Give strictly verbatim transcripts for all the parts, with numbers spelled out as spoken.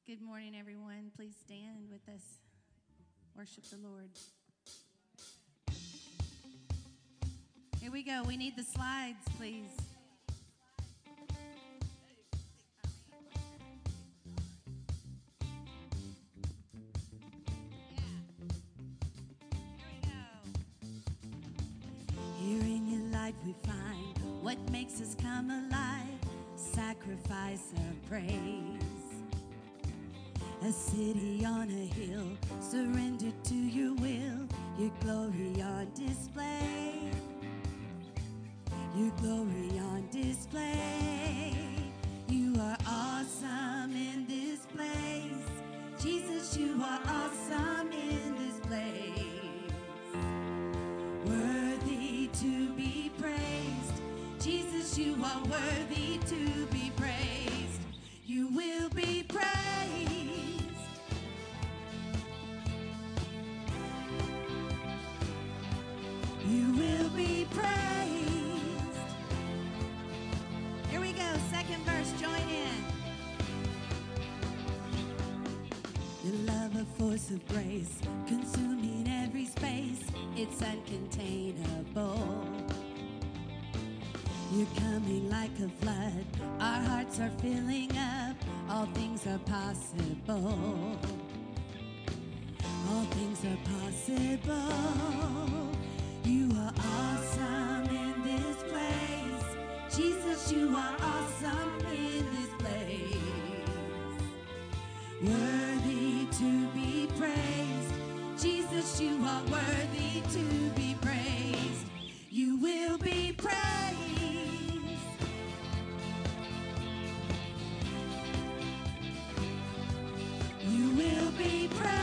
Good morning, everyone. Please stand with us. Worship the Lord. Here we go. We need the slides, please. Here in your light we find what makes us come alive, sacrifice of praise. A city on a hill, surrendered to your will, your glory on display, your glory on display. You are awesome in this place. Jesus, you are awesome in this place. Worthy to be praised. Jesus, you are worthy to be praised. You will be praised. You will be praised. Here we go, second verse, join in. Your love, a force of grace, consuming every space, it's uncontainable. You're coming like a flood, our hearts are filling up, all things are possible. All things are possible. You are awesome in this place. Jesus, you are awesome in this place. Worthy to be praised. Jesus, you are worthy to be praised. You will be praised. You will be praised.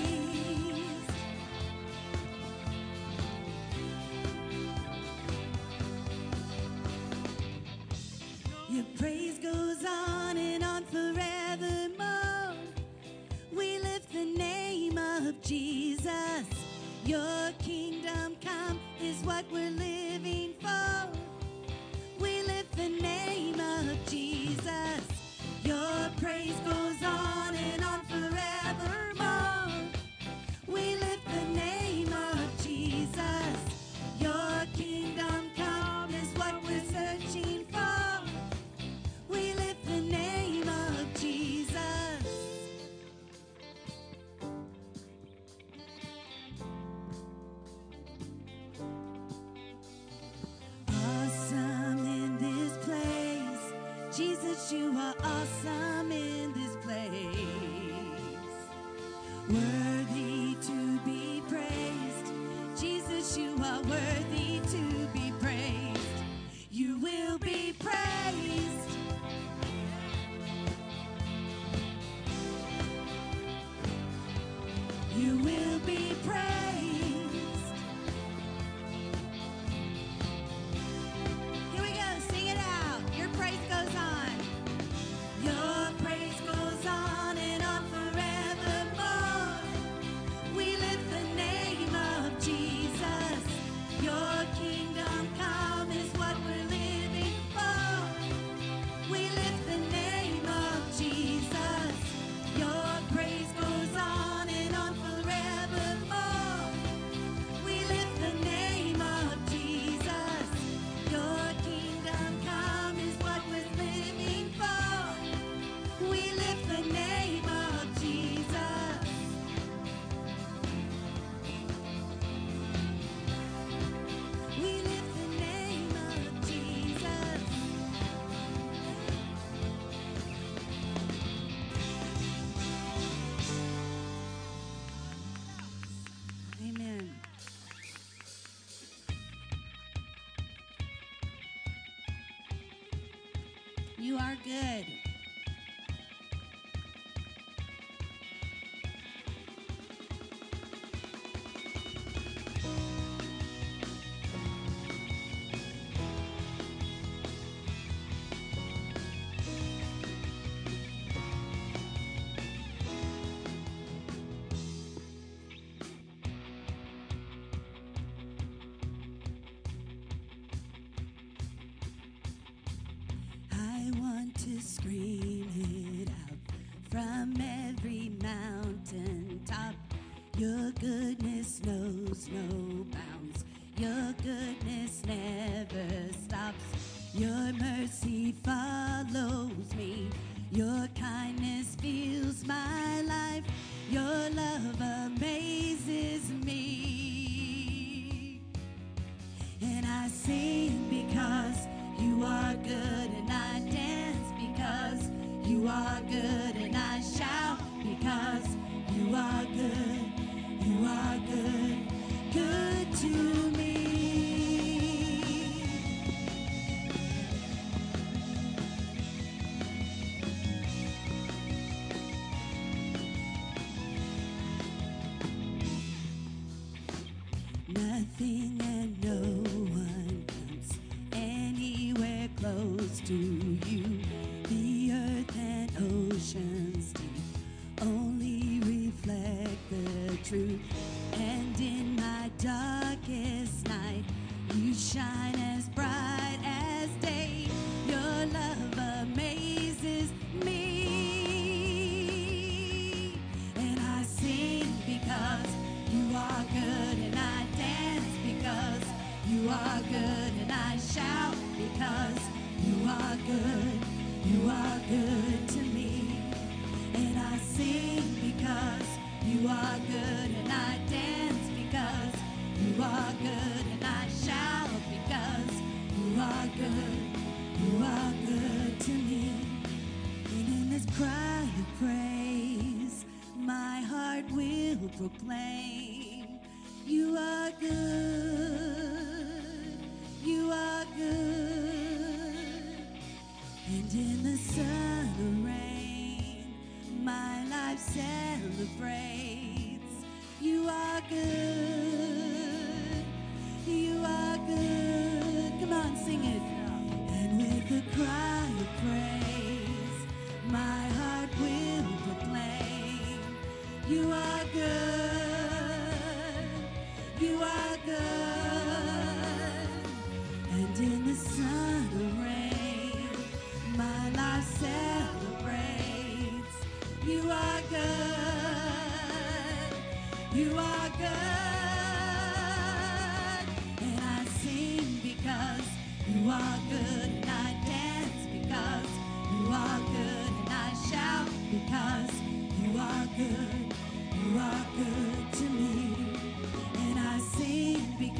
Your praise goes on and on forevermore. We lift the name of Jesus. Your kingdom come is what we're living for. We lift the name of Jesus. Your praise goes on and on forevermore. We lift the name of Jesus. Your kingdom come is what we're searching for. We lift the name of Jesus. Awesome in this place. Jesus, you are awesome in this place. Worthy to be praised. Jesus, you are worthy to be praised. You will be praised. You will be praised. Here we go, sing it out. Your praise goes on. Your praise goes on and on forevermore. We lift the name of Jesus. Your kingdom come is what we're living for. We lift the name of Jesus. Your praise goes on and on forevermore. We lift the name of Jesus. Your kingdom come is what we're living for. We lift the name of Jesus. We lift the name of Jesus. Amen. You are good. I want to scream. Your goodness never stops. Your mercy follows me. Your kindness fills my life. Your love amazes me. And I sing because you are good, and I dance because you are good, and I shout because you are good. You are good, good to me. Nothing and no one comes anywhere close to you. The earth and oceans deep only reflect the truth. And in my darkest night, you shine as bright as day. Your love amazes me. And I sing because you are good, and I dance because you are good, and I shout because you are good. You are good to me. And I sing because you are good, and I dance because you are good, and I shout because you are good. You are good to me. And in this cry of praise, my heart will proclaim you are good. You are good. And in the sun or rain, my life celebrates. You are good. You are good. Come on, sing it. And with a cry of praise, my heart will proclaim. You are good. You are good. And in the sun or rain, my life celebrates. You are good. You are good. And I sing because you are good, and I dance because you are good, and I shout because you are good. You are good to me. And I sing because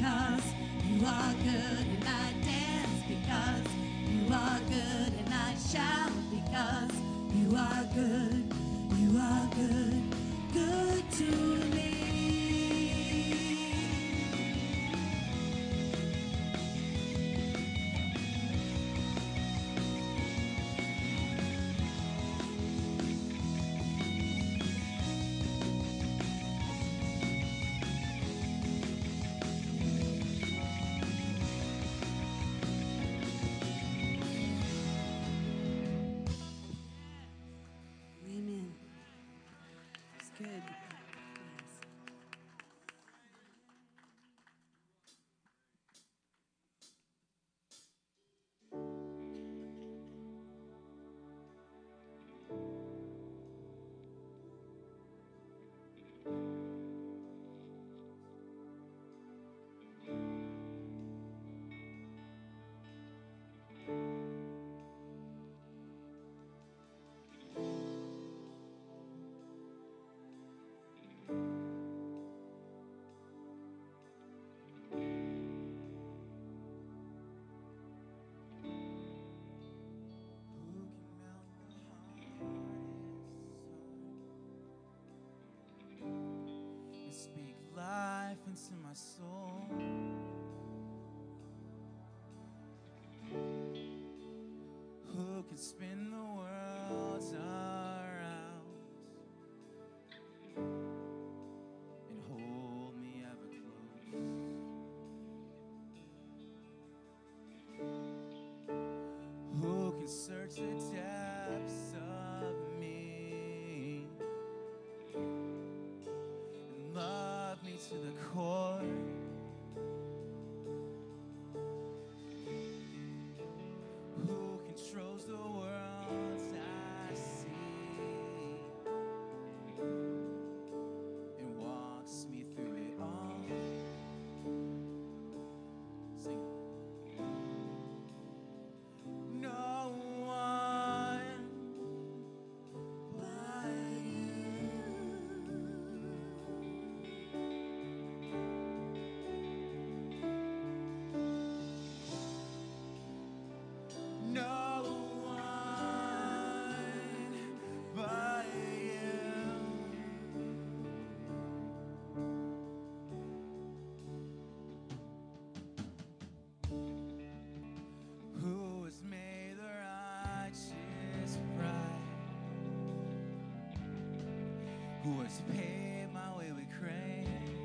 who has paid my way with grace.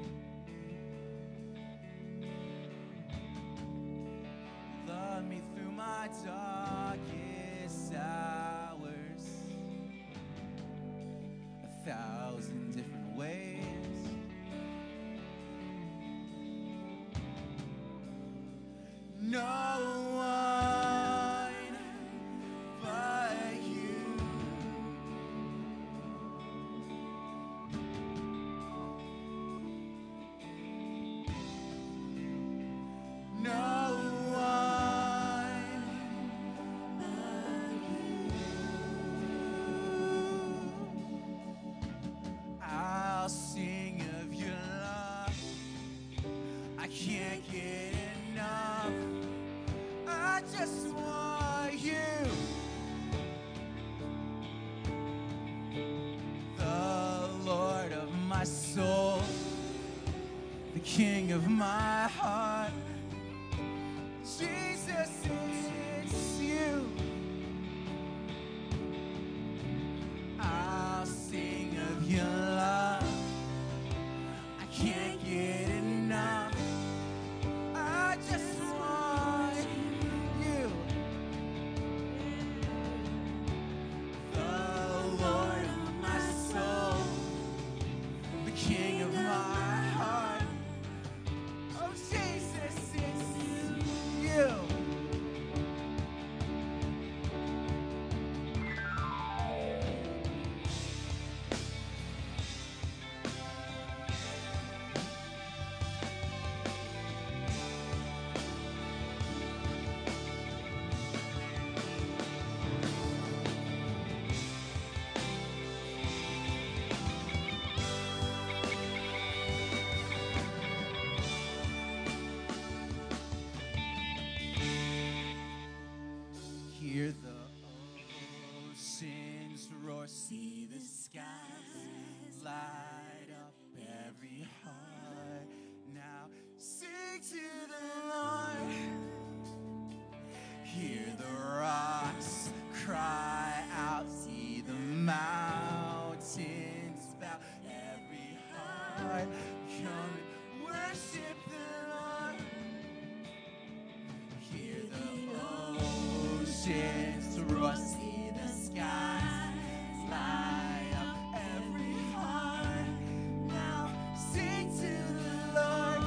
Love me through my darkest hours, a thousand different ways. No one but you. No one but you. I'll sing of your love. I can't get enough. I just want you. The Lord of my soul, the King of my heart. Jesus, it's you. I'll sing of your love. I can't get enough. I just want you. The Lord of my soul, the King of my heart. Oh, Jesus, it's you. Hear the oceans roar, see the skies light up every heart. Now sing to the Lord. Hear the rocks cry out, see the mountains bow, every heart come and worship the Lord. Hear the oceans roar, see the skies light up every heart. Now sing to the Lord.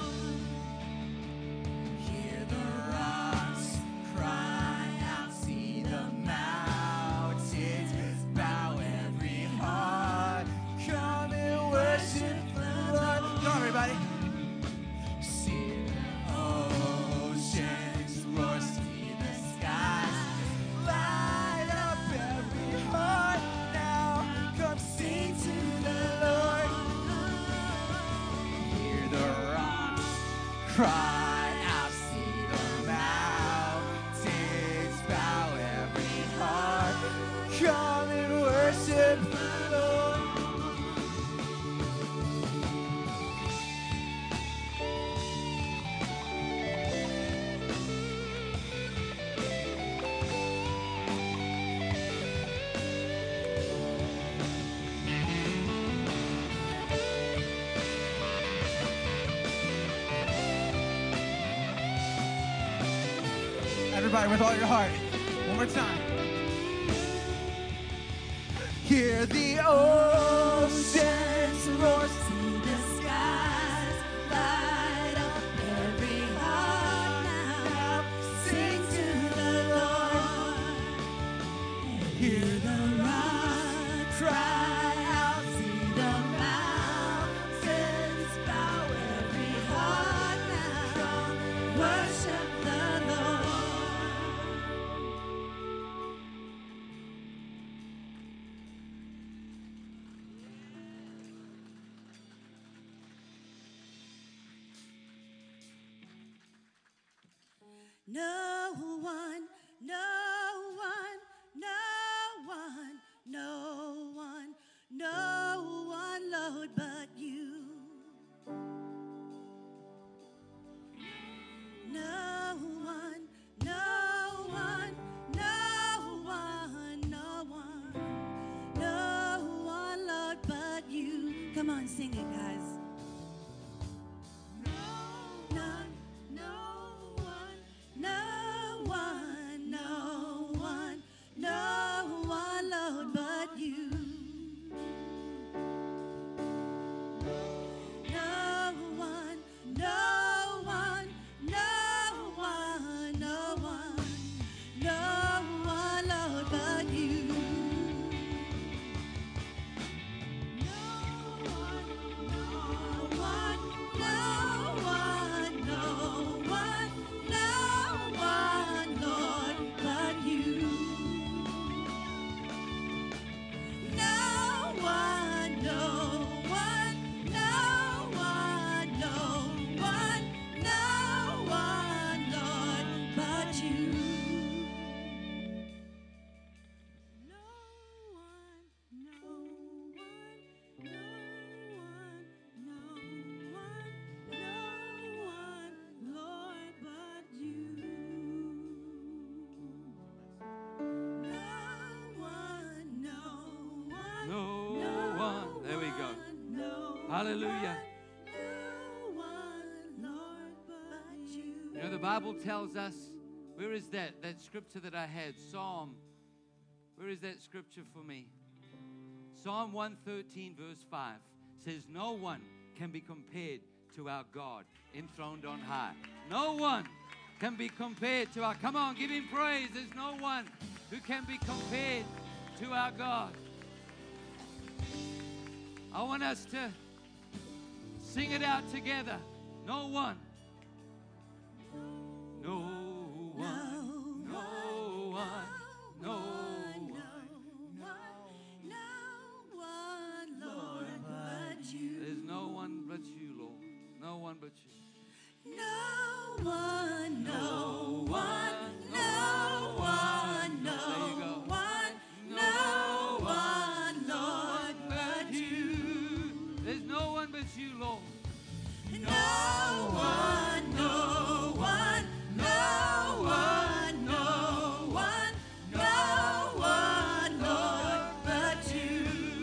Hear the rocks cry out, see the mountains bow, every heart come and worship the Lord. Come on, everybody. See the oceans roar, see the skies light up every heart. Now come sing to the Lord. Hear the rocks cry out, see the mountains bow, every heart come and worship the Lord. Everybody with all your heart. One more time. Hear the oceans roar, See the skies light up every heart now. Sing to the Lord. Hear the rocks cry out. See the mountains bow, every heart now. Worship the Lord. No one, no one, no one, no one, no one, Lord, but you. No one, no one, no one, no one, no one, Lord, but you. Hallelujah. No one, Lord, but you. You know, the Bible tells us, where is that? That scripture that I had, Psalm. Where is that scripture for me? Psalm one thirteen, verse five says, no one can be compared to our God enthroned on high. No one can be compared to our, come on, give him praise. There's no one who can be compared to our God. I want us to sing it out together. No one. No one. No one. No one. No one, Lord, but you. There's no one but you, Lord. No one but you. No one, no one, no one, no There you go. one, no one, Lord, but you. There's no one but you, Lord. No one, no one, no one, no one, no one, Lord, but you.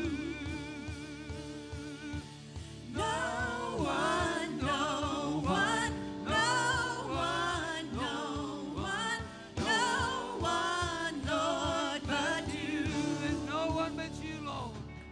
No one, no one, no one, no one, no one, Lord, but you. There's no one but you, Lord.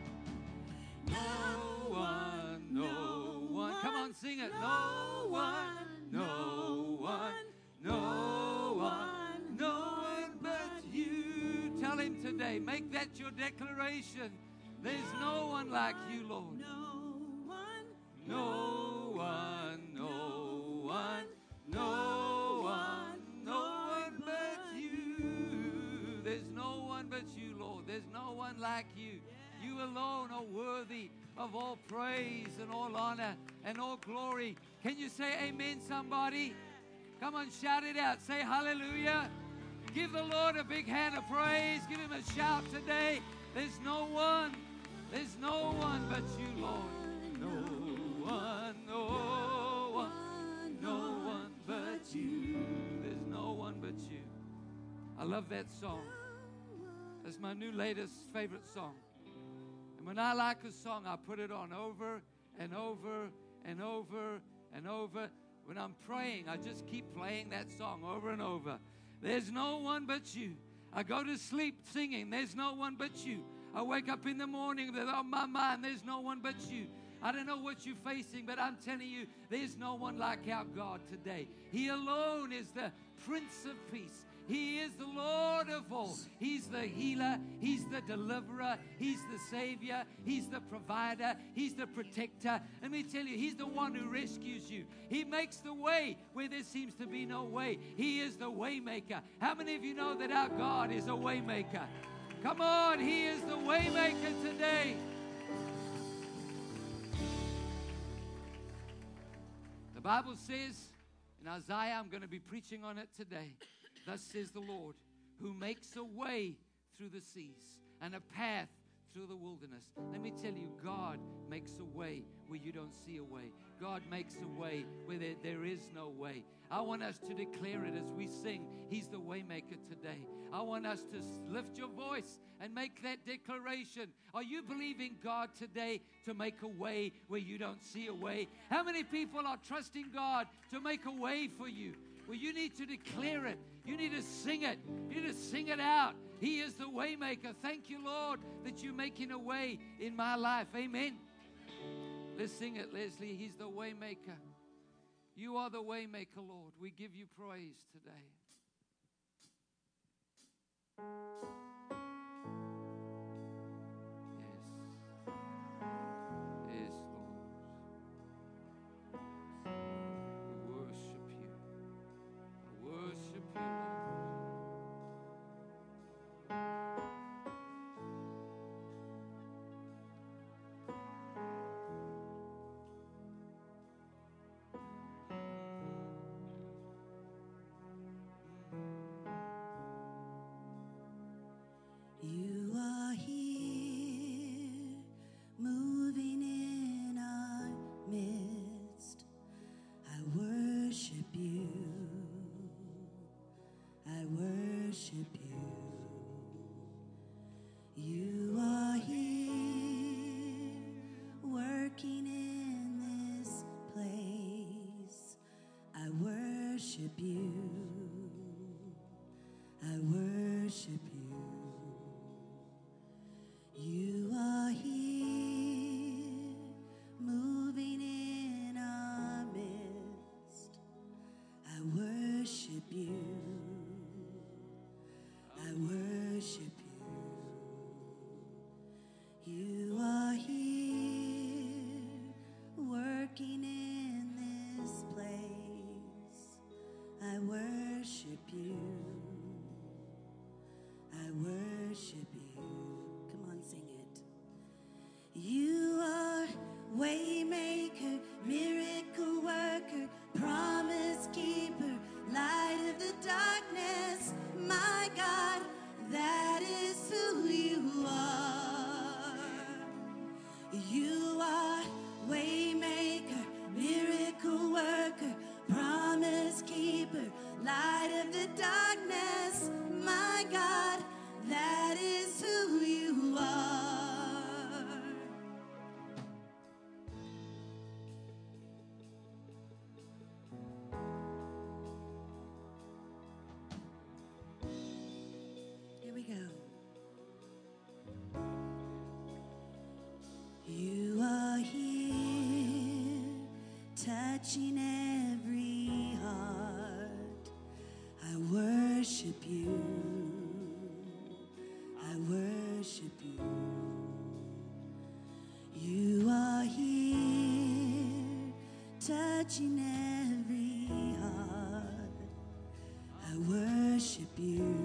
No one, no one. Come on, sing it. No one, no one, no one, no one but you. Tell him today, make that your declaration. There's no one like you, Lord. No one, No one, no one, no one, no one but you. There's no one but you, Lord. There's no one like you. You alone are worthy of all praise and all honor and all glory. Can you say amen, somebody? Come on, shout it out. Say hallelujah. Give the Lord a big hand of praise. Give him a shout today. There's no one. There's no one but you, Lord. No one, no one, no one but you. There's no one but you. I love that song. That's my new latest favorite song. And when I like a song, I put it on over and over and over and over. When I'm praying, I just keep playing that song over and over. There's no one but you. I go to sleep singing, there's no one but you. I wake up in the morning with on my mind, there's no one but you. I don't know what you're facing, but I'm telling you, there's no one like our God today. He alone is the Prince of Peace. He is the Lord of all. He's the healer. He's the deliverer. He's the savior. He's the provider. He's the protector. Let me tell you, he's the one who rescues you. He makes the way where there seems to be no way. He is the way maker. How many of you know that our God is a way maker? Come on, he is the way maker today. The Bible says in Isaiah, I'm going to be preaching on it today. Thus says the Lord, who makes a way through the seas and a path through the wilderness. Let me tell you, God makes a way where you don't see a way. God makes a way where there, there is no way. I want us to declare it as we sing, he's the way maker today. I want us to lift your voice and make that declaration. Are you believing God today to make a way where you don't see a way? How many people are trusting God to make a way for you? Well, you need to declare it. You need to sing it. You need to sing it out. He is the way maker. Thank you, Lord, that you're making a way in my life. Amen. Let's sing it, Leslie. He's the way maker. You are the way maker, Lord. We give you praise today. Yes. Yes, Lord. We worship you. I worship you, Lord. worship you. I worship you. You are here, moving in our midst. I worship you. I worship you. You are here, working in this place. I worship you. I worship you. Come on, sing it. You are waymaker, miracle worker, promise keeper, light of the darkness. My God, that is who you are. You are waymaker, miracle worker, promise keeper, light of the darkness. My God, that is who you are. Here we go. You are here, touching every heart. I worship you. I worship you. You are here, touching every heart. I worship you.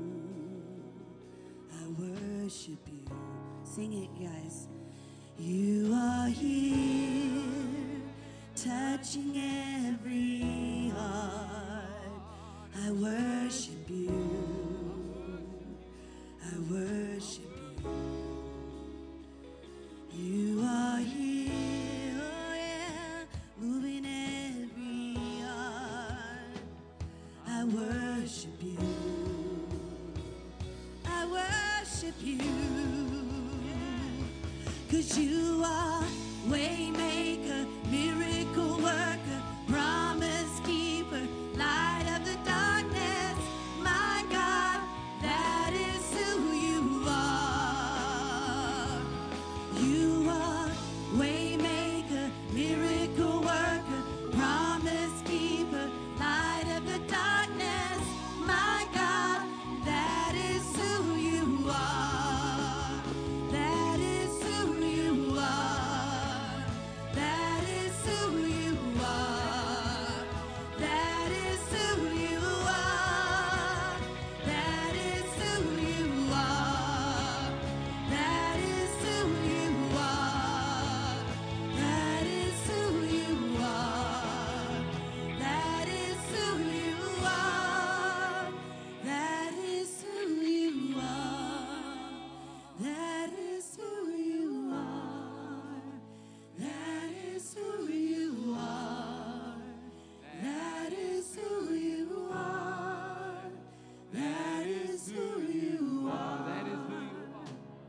I worship you. Sing it, guys. You are here, touching every heart. I worship you. I worship you. You are here, oh yeah, moving every heart. I worship you. I worship you. 'Cause you are waymaker, miracle worker, promise keeper, light of the darkness. My God, that is who you are. You are waymaker, miracle worker, promise keeper, light of the darkness. My God, that is who you are. That is who you are. That is who you are. That is who you are. That is who you are. That is who you are. That is who you are. That is who you are. That is who you are. That is who you are. That is who you are. That is who you are. That is who you are. That is who you are.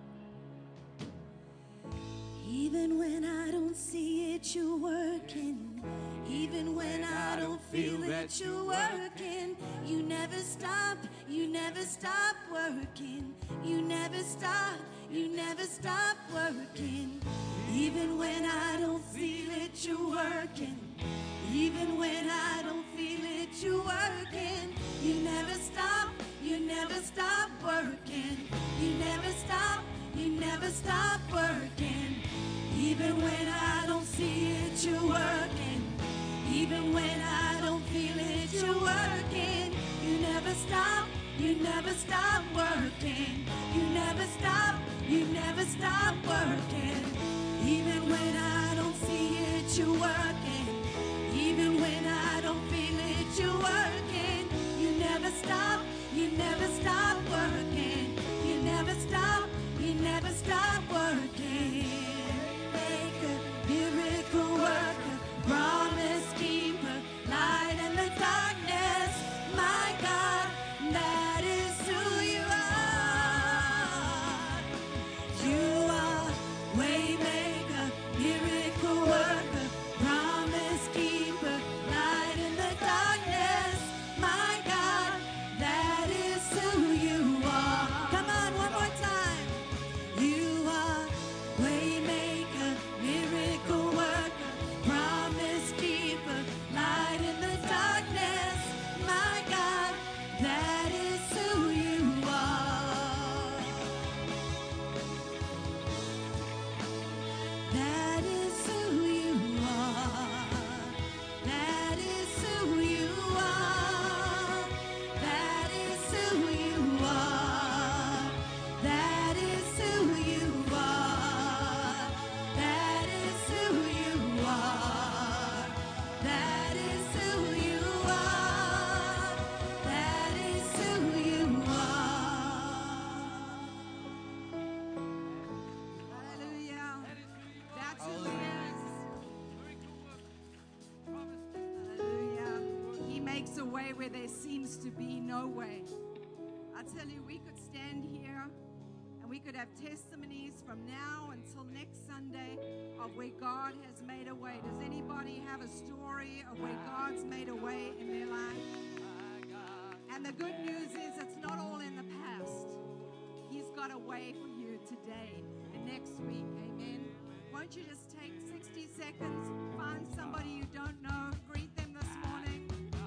Even when I don't see it, you're working. Even when I don't feel it, you're working. You never stop, you never stop working. You never stop, you never stop working. Even when I don't feel it, you're working. Even when I don't feel it, you're working. You never stop, you never stop working. You never stop, you never stop working. Even when I don't see it, you're working. Even when I don't feel it, you're working. You never stop, you never stop working. You never stop, you never stop working. Even when I don't see it, you're working. Even when I don't feel it, you're working. You never stop, you never stop working. You never stop, you never stop working. Maker, miracle worker, promise keeper, light in the darkness. My God, that is who you are. You are waymaker, miracle worker, promise keeper, light in the darkness. makes a way where there seems to be no way. I tell you, we could stand here and we could have testimonies from now until next Sunday of where God has made a way. Does anybody have a story of where God's made a way in their life? And the good news is it's not all in the past. He's got a way for you today and next week. Amen. Won't you just take sixty seconds, find somebody you don't know, greet them this morning.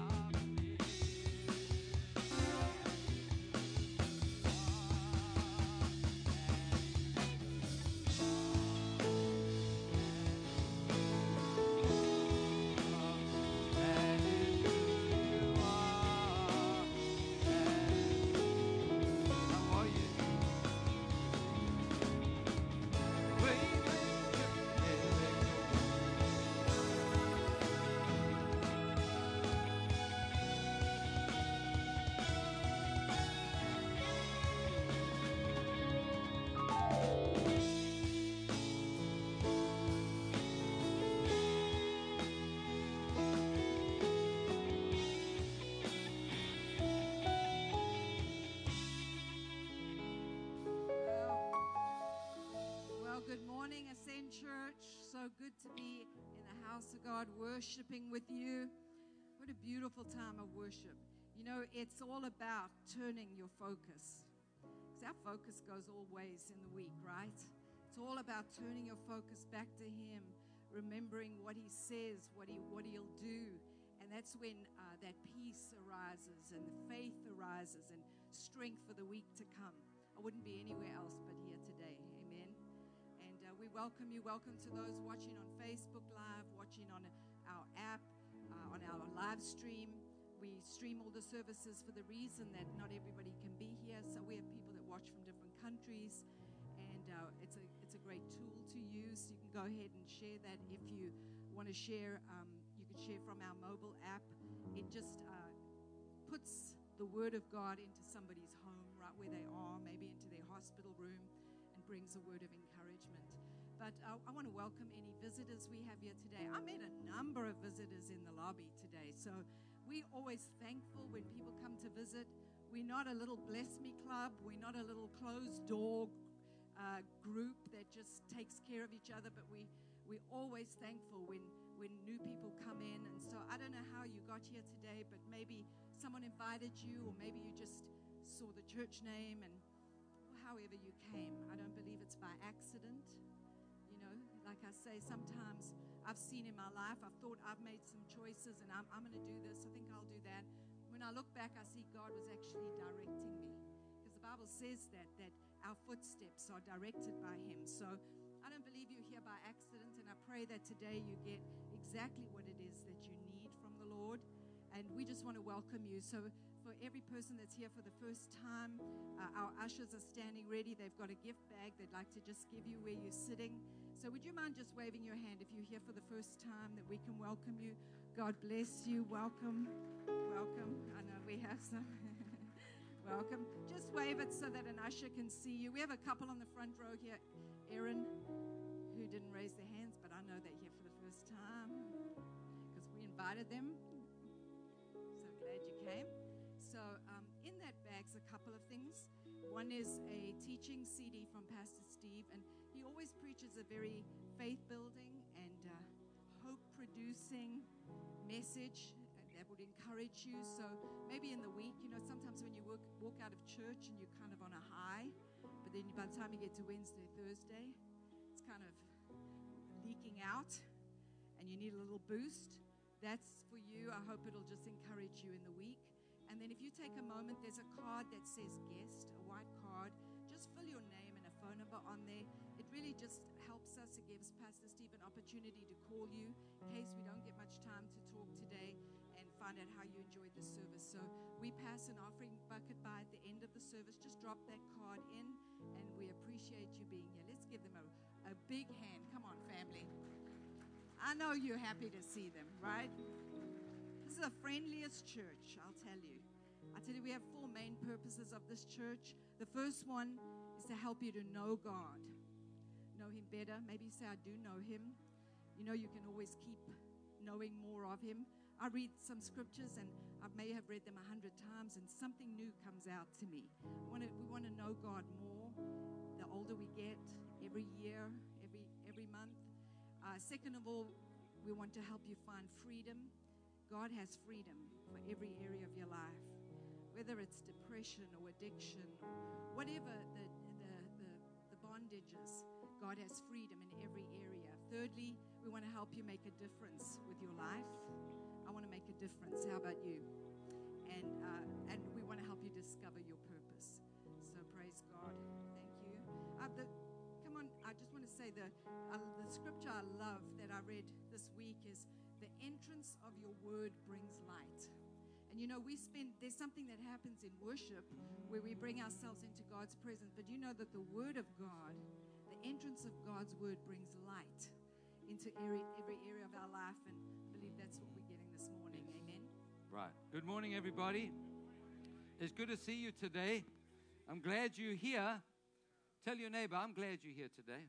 To be in the house of God, worshiping with you. What a beautiful time of worship. You know, it's all about turning your focus. Because our focus goes all ways in the week, right? It's all about turning your focus back to Him, remembering what He says, what, he, what He'll do. And that's when uh, that peace arises and the faith arises and strength for the week to come. I wouldn't be anywhere else but here today. Amen. And uh, we welcome you. Welcome to those watching on Facebook Live, watching on our app, uh, on our live stream. We stream all the services for the reason that not everybody can be here. So we have people that watch from different countries. And uh, it's a it's a great tool to use. You can go ahead and share that if you want to share. Um, you can share from our mobile app. It just uh, puts the Word of God into somebody's home, right where they are, maybe into their hospital room, and brings a word of encouragement. But uh, I want to welcome any visitors we have here today. I met a number of visitors in the lobby today. So we're always thankful when people come to visit. We're not a little bless me club. We're not a little closed door uh, group that just takes care of each other. But we, we're always thankful when, when new people come in. And so I don't know how you got here today, but maybe someone invited you, or maybe you just saw the church name and however you came. I don't believe it's by accident. You know, like I say, sometimes I've seen in my life, I've thought I've made some choices and I'm, I'm going to do this. I think I'll do that. When I look back, I see God was actually directing me. Because the Bible says that, that our footsteps are directed by Him. So I don't believe you're here by accident. And I pray that today you get exactly what it is that you need from the Lord. And we just want to welcome you. So for every person that's here for the first time, uh, our ushers are standing ready. They've got a gift bag they'd like to just give you where you're sitting. So would you mind just waving your hand if you're here for the first time, that we can welcome you? God bless you. Welcome. Welcome. I know we have some. Welcome. Just wave it so that an usher can see you. We have a couple on the front row here. Erin, who didn't raise their hands, but I know they're here for the first time because we invited them. So glad you came. So um, in that bag's a couple of things. One is a teaching C D from Pastor Steve, and he always preaches a very faith-building and uh, hope-producing message that would encourage you. So maybe in the week, you know, sometimes when you work, walk out of church and you're kind of on a high, but then by the time you get to Wednesday, Thursday, it's kind of leaking out and you need a little boost. That's for you. I hope it'll just encourage you in the week. And then if you take a moment, there's a card that says guest, a white card. Just fill your name and a phone number on there. It really just helps us. It gives Pastor Steve an opportunity to call you in case we don't get much time to talk today and find out how you enjoyed the service. So we pass an offering bucket by at the end of the service. Just drop that card in, and we appreciate you being here. Let's give them a, a big hand. Come on, family. I know you're happy to see them, right? This is the friendliest church, I'll tell you. I tell you, we have four main purposes of this church. The first one is to help you to know God, know Him better. Maybe you say, I do know Him. You know, you can always keep knowing more of Him. I read some scriptures, and I may have read them a hundred times, and something new comes out to me. I wanna, we want to know God more. The older we get, every year, every every month. Uh, second of all, we want to help you find freedom. God has freedom for every area of your life, whether it's depression or addiction or whatever the the the, the bondages. God has freedom in every area. Thirdly, we want to help you make a difference with your life. I want to make a difference. How about you? And uh, and we want to help you discover your purpose. So praise God. Thank you. Uh, the, come on. I just want to say the uh, the scripture I love that I read this week is the entrance of your word brings light. And you know, we spend, there's something that happens in worship where we bring ourselves into God's presence. But you know that the word of God, the entrance of God's word brings light into every, every area of our life. And I believe that's what we're getting this morning. Amen. Right. Good morning, everybody. It's good to see you today. I'm glad you're here. Tell your neighbor, I'm glad you're here today.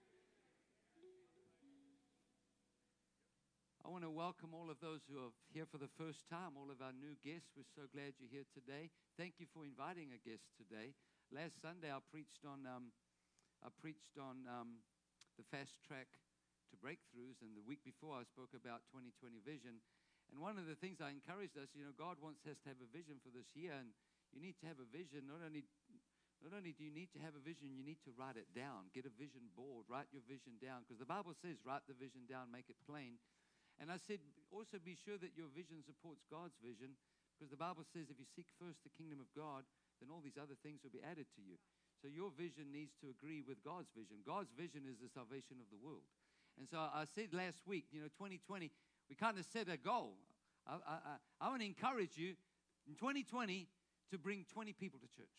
I want to welcome all of those who are here for the first time, all of our new guests. We're so glad you're here today. Thank you for inviting a guest today. Last Sunday, I preached on um, I preached on um, the fast track to breakthroughs, and the week before, I spoke about twenty twenty vision. And one of the things I encouraged us, you know, God wants us to have a vision for this year, and you need to have a vision. Not only Not only do you need to have a vision, you need to write it down. Get a vision board. Write your vision down, because the Bible says, write the vision down, make it plain. And I said, also be sure that your vision supports God's vision, because the Bible says if you seek first the kingdom of God, then all these other things will be added to you. So your vision needs to agree with God's vision. God's vision is the salvation of the world. And so I said last week, you know, twenty twenty, we kind of set a goal. I, I, I, I want to encourage you in twenty twenty to bring twenty people to church.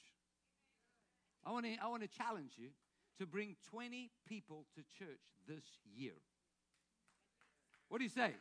I want to, I want to challenge you to bring twenty people to church this year. What do you say?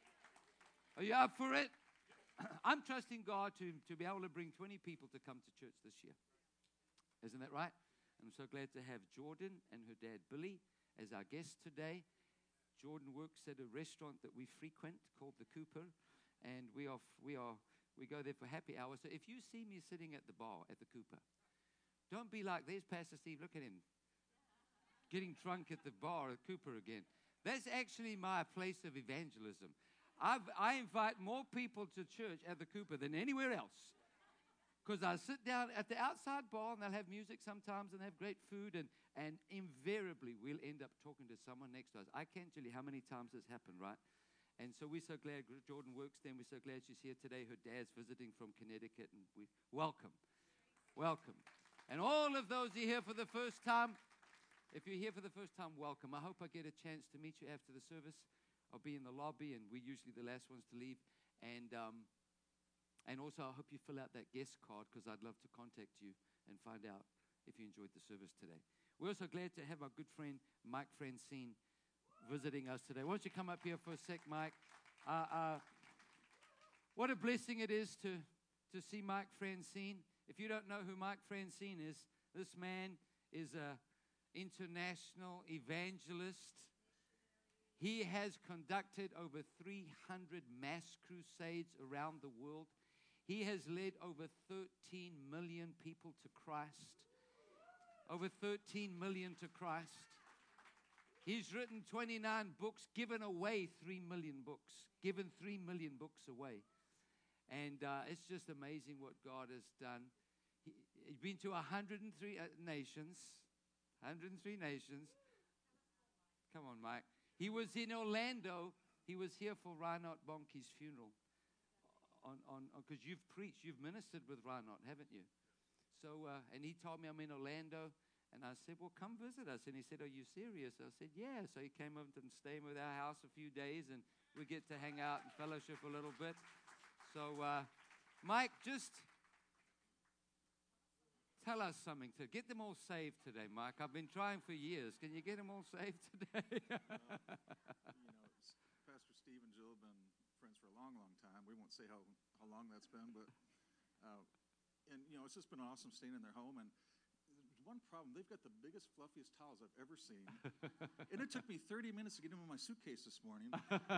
Are you up for it? I'm trusting God to, to be able to bring twenty people to come to church this year. Isn't that right? I'm so glad to have Jordan and her dad, Billy, as our guests today. Jordan works at a restaurant that we frequent called the Cooper, and we are, we are, we go there for happy hour. So if you see me sitting at the bar at the Cooper, don't be like, there's Pastor Steve, look at him, getting drunk at the bar at Cooper again. That's actually my place of evangelism. I've, I invite more people to church at the Cooper than anywhere else. Because I sit down at the outside bar, and they'll have music sometimes, and they have great food, and, and invariably we'll end up talking to someone next to us. I can't tell you how many times this happened, right? And so we're so glad Jordan works there, and we're so glad she's here today. Her dad's visiting from Connecticut, and we welcome. Welcome. And all of those who are here for the first time, if you're here for the first time, welcome. I hope I get a chance to meet you after the service. I'll be in the lobby, and we're usually the last ones to leave. And um, and also, I hope you fill out that guest card, because I'd love to contact you and find out if you enjoyed the service today. We're also glad to have our good friend, Mike Francine, visiting us today. Why don't you come up here for a sec, Mike? Uh, uh, what a blessing it is to, to see Mike Francine. If you don't know who Mike Francine is, this man is a international evangelist. He has conducted over three hundred mass crusades around the world. He has led over thirteen million people to Christ. Over thirteen million to Christ. He's written twenty-nine books, given away three million books, given three million books away. And uh, it's just amazing what God has done. He, he's been to one hundred three nations. one hundred three nations. Come on, Mike. He was in Orlando. He was here for Reinhard Bonnke's funeral. On, on, because you've preached, you've ministered with Reinhard, haven't you? So, uh, and he told me I'm in Orlando, and I said, well, come visit us. And he said, are you serious? I said, yeah. So he came up and stayed with our house a few days, and we get to hang out and fellowship a little bit. So, uh, Mike, just tell us something to get them all saved today, Mike. I've been trying for years. Can you get them all saved today? Well, you know, Pastor Steve and Jill have been friends for a long, long time. We won't say how, how long that's been, but, uh, and, you know, it's just been awesome staying in their home. And one problem. They've got the biggest, fluffiest towels I've ever seen. And it took me thirty minutes to get them in my suitcase this morning.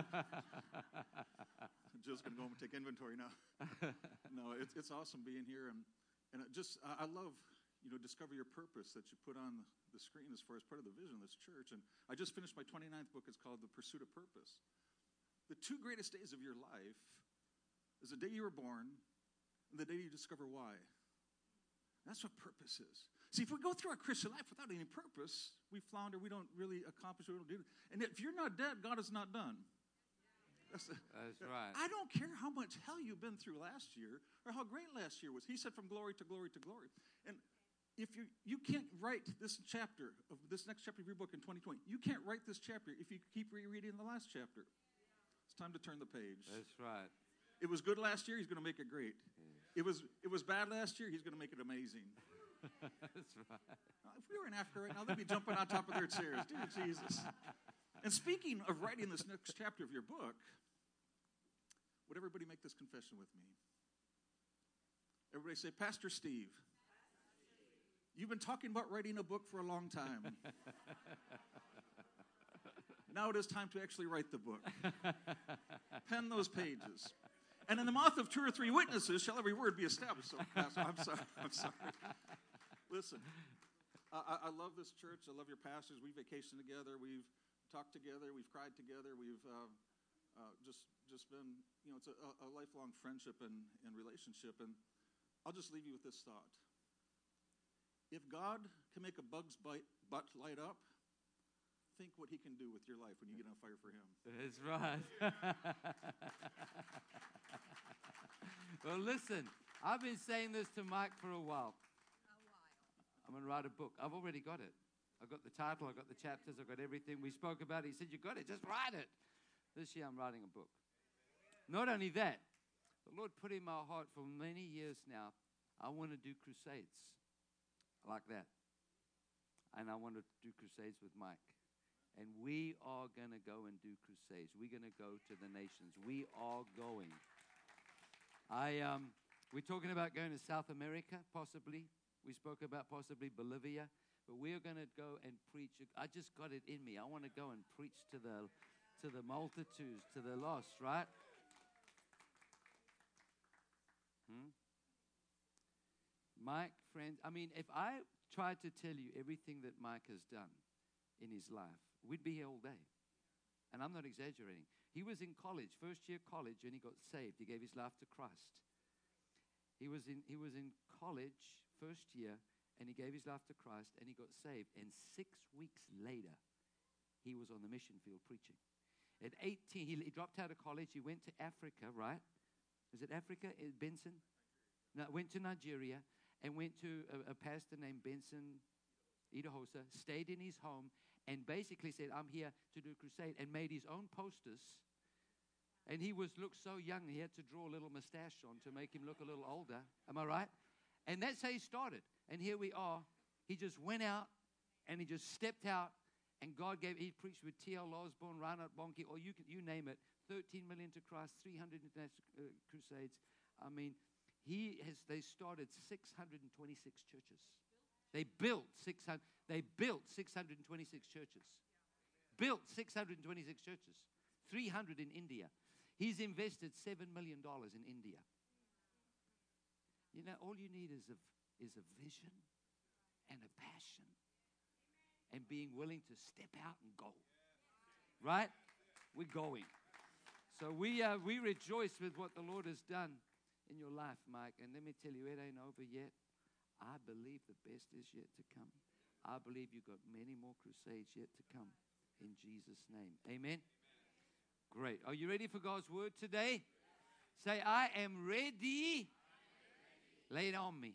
Jill's going to go home and take inventory now. No, it's, it's awesome being here. And, and it just, I, I love, you know, discover your purpose that you put on the screen as far as part of the vision of this church. And I just finished my twenty-ninth book. It's called The Pursuit of Purpose. The two greatest days of your life is the day you were born and the day you discover why. That's what purpose is. See, if we go through our Christian life without any purpose, we flounder, we don't really accomplish what we don't do. And if you're not dead, God is not done. That's, the, That's right. I don't care how much hell you've been through last year or how great last year was. He said from glory to glory to glory. And if you you can't write this chapter of this next chapter of your book in twenty twenty, you can't write this chapter if you keep rereading the last chapter. It's time to turn the page. That's right. It was good last year, he's going to make it great. It was it was bad last year, he's going to make it amazing. That's right. If we were in Africa right now, they'd be jumping on top of their chairs. Dear Jesus. And speaking of writing this next chapter of your book, would everybody make this confession with me? Everybody say, Pastor Steve, you've been talking about writing a book for a long time. Now it is time to actually write the book. Pen those pages. And in the mouth of two or three witnesses shall every word be established. So, Pastor, I'm sorry. I'm sorry. Listen, I, I love this church. I love your pastors. We vacation together. We've talked together. We've cried together. We've uh, uh, just just been, you know, it's a, a lifelong friendship and, and relationship. And I'll just leave you with this thought. If God can make a bug's bite, butt light up, think what he can do with your life when you get on fire for him. That's right. Well, listen, I've been saying this to Mike for a while. I'm going to write a book. I've already got it. I've got the title, I've got the chapters, I've got everything. We spoke about it. He said, you got it, just write it. This year I'm writing a book. Not only that, the Lord put in my heart for many years now, I want to do crusades like that. And I want to do crusades with Mike. And we are going to go and do crusades. We're going to go to the nations. We are going. I um, we're talking about going to South America, possibly. We spoke about possibly Bolivia. But we're going to go and preach. I just got it in me. I want to go and preach to the, to the multitudes, to the lost, right? Hmm? Mike, friends, I mean, if I tried to tell you everything that Mike has done in his life, we'd be here all day. And I'm not exaggerating. He was in college, first year college, and he got saved. He gave his life to Christ. He was in, he was in college, first year, and he gave his life to Christ, and he got saved. And six weeks later, he was on the mission field preaching. At eighteen, he, he dropped out of college. He went to Africa, right? Is it Africa? Uh, Benson? No, went to Nigeria and went to a, a pastor named Benson Idahosa, stayed in his home, and basically said, I'm here to do a crusade, and made his own posters. And he was looked so young, he had to draw a little mustache on to make him look a little older. Am I right? And that's how he started. And here we are. He just went out, and he just stepped out, and God gave, he preached with T L Osborne, Reinhard Bonnke, or you can, you name it, thirteen million to Christ, three hundred international uh, crusades. I mean, he has, they started six hundred twenty-six churches. They built six hundred, they built six hundred twenty-six churches. Built six hundred twenty-six churches. three hundred in India. He's invested seven million dollars in India. You know, all you need is a, is a vision and a passion and being willing to step out and go. Right? We're going. So we uh, we rejoice with what the Lord has done in your life, Mike. And let me tell you, it ain't over yet. I believe the best is yet to come. I believe you've got many more crusades yet to come. In Jesus' name. Amen? Great. Are you ready for God's word today? Say, I am ready. Lay it on me.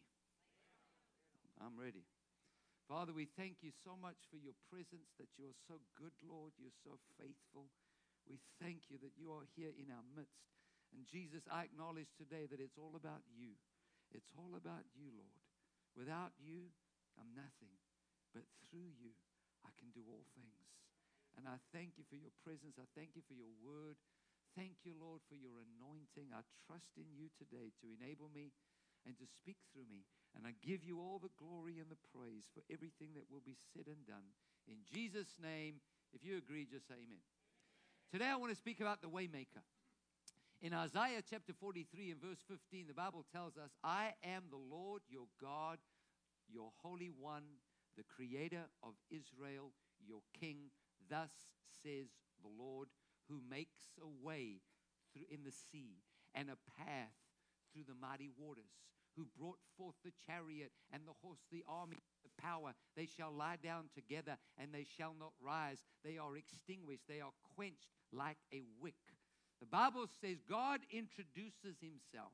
I'm ready. Father, we thank you so much for your presence, that you are so good, Lord. You're so faithful. We thank you that you are here in our midst. And Jesus, I acknowledge today that it's all about you. It's all about you, Lord. Without you, I'm nothing. But through you, I can do all things. And I thank you for your presence. I thank you for your word. Thank you, Lord, for your anointing. I trust in you today to enable me. and to speak through me. And I give you all the glory and the praise for everything that will be said and done. In Jesus' name, if you agree, just say amen. Today I want to speak about the Waymaker. In Isaiah chapter forty-three and verse fifteen, the Bible tells us, I am the Lord your God, your Holy One, the Creator of Israel, your King. Thus says the Lord, who makes a way through in the sea and a path through the mighty waters, who brought forth the chariot and the horse, the army, the power. They shall lie down together, and they shall not rise. They are extinguished. They are quenched like a wick. The Bible says God introduces himself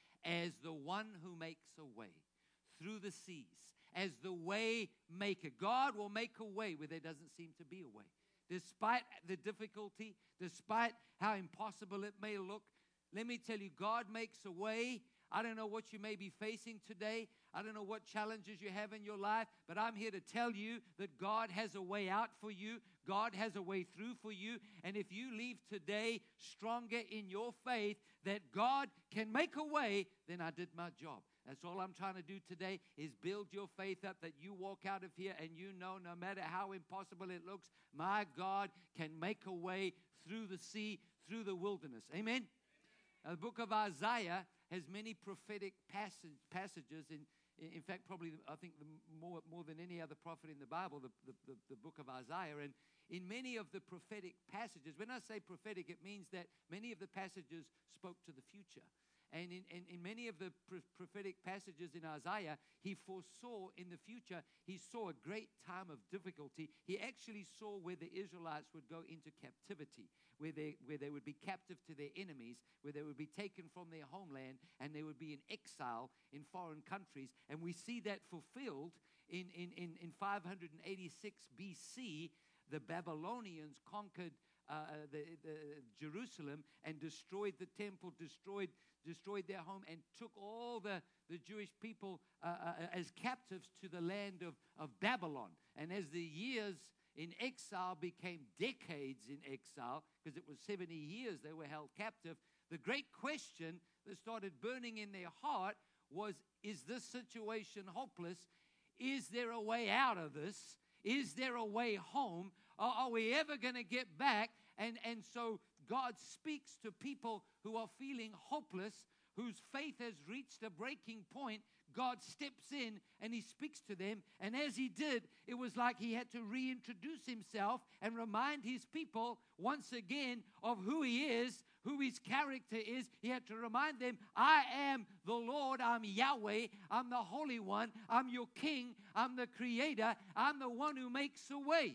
as the one who makes a way through the seas, as the way maker. God will make a way where there doesn't seem to be a way. Despite the difficulty, despite how impossible it may look, let me tell you, God makes a way. I don't know what you may be facing today. I don't know what challenges you have in your life, but I'm here to tell you that God has a way out for you. God has a way through for you. And if you leave today stronger in your faith that God can make a way, then I did my job. That's all I'm trying to do today is build your faith up, that you walk out of here and you know no matter how impossible it looks, my God can make a way through the sea, through the wilderness. Amen? Now, the book of Isaiah has many prophetic passage, passages. In, in fact, probably, I think, the more, more than any other prophet in the Bible, the, the, the, the book of Isaiah. And in many of the prophetic passages, when I say prophetic, it means that many of the passages spoke to the future. And in, in, in many of the pr- prophetic passages in Isaiah, he foresaw in the future, he saw a great time of difficulty. He actually saw where the Israelites would go into captivity, where they, where they would be captive to their enemies, where they would be taken from their homeland, and they would be in exile in foreign countries. And we see that fulfilled in, in, in, in five eighty-six B C. The Babylonians conquered uh, the, the Jerusalem and destroyed the temple, destroyed destroyed their home, and took all the, the Jewish people uh, uh, as captives to the land of, of Babylon. And as the years in exile became decades in exile, because it was seventy years they were held captive, the great question that started burning in their heart was, is this situation hopeless? Is there a way out of this? Is there a way home? Are, are we ever going to get back? And, and so God speaks to people who are feeling hopeless, whose faith has reached a breaking point. God steps in and he speaks to them. And as he did, it was like he had to reintroduce himself and remind his people once again of who he is, who his character is. He had to remind them, I am the Lord, I'm Yahweh, I'm the Holy One, I'm your King, I'm the Creator, I'm the one who makes a way.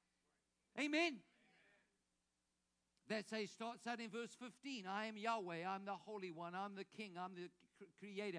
Amen. That's how it starts out in verse fifteen. I am Yahweh, I'm the Holy One, I'm the King, I'm the Creator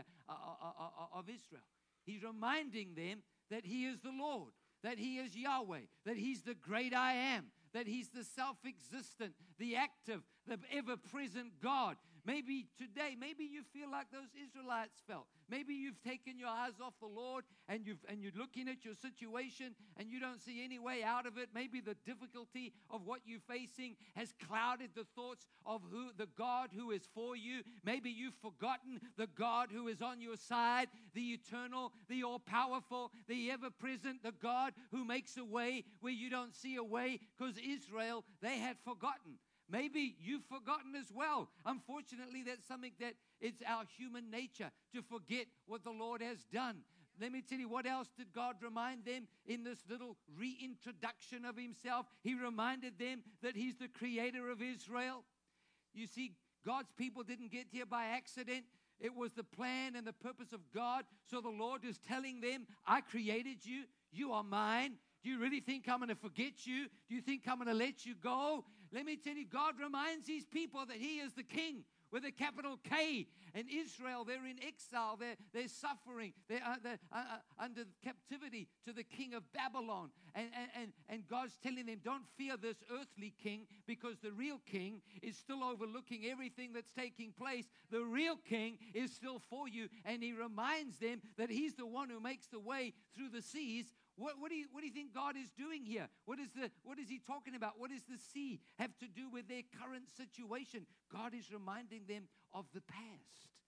of Israel. He's reminding them that he is the Lord, that he is Yahweh, that he's the great I am, that he's the self-existent, the active, the ever-present God. Maybe today, maybe you feel like those Israelites felt. Maybe you've taken your eyes off the Lord and, you've, and you're looking at your situation and you don't see any way out of it. Maybe the difficulty of what you're facing has clouded the thoughts of who the God who is for you. Maybe you've forgotten the God who is on your side, the eternal, the all-powerful, the ever-present, the God who makes a way where you don't see a way, because Israel, they had forgotten. Maybe you've forgotten as well. Unfortunately, that's something that it's our human nature to forget what the Lord has done. Let me tell you, what else did God remind them in this little reintroduction of himself? He reminded them that he's the creator of Israel. You see, God's people didn't get here by accident. It was the plan and the purpose of God. So the Lord is telling them, I created you. You are mine. Do you really think I'm going to forget you? Do you think I'm going to let you go? Let me tell you, God reminds these people that he is the king with a capital K. And Israel, they're in exile. They're, they're suffering. They're, uh, they're uh, under captivity to the king of Babylon. And, and, and, and God's telling them, don't fear this earthly king, because the real king is still overlooking everything that's taking place. The real king is still for you. And he reminds them that he's the one who makes the way through the seas. What, what, do you, what do you think God is doing here? What is, the, what is he talking about? What does the sea have to do with their current situation? God is reminding them of the past.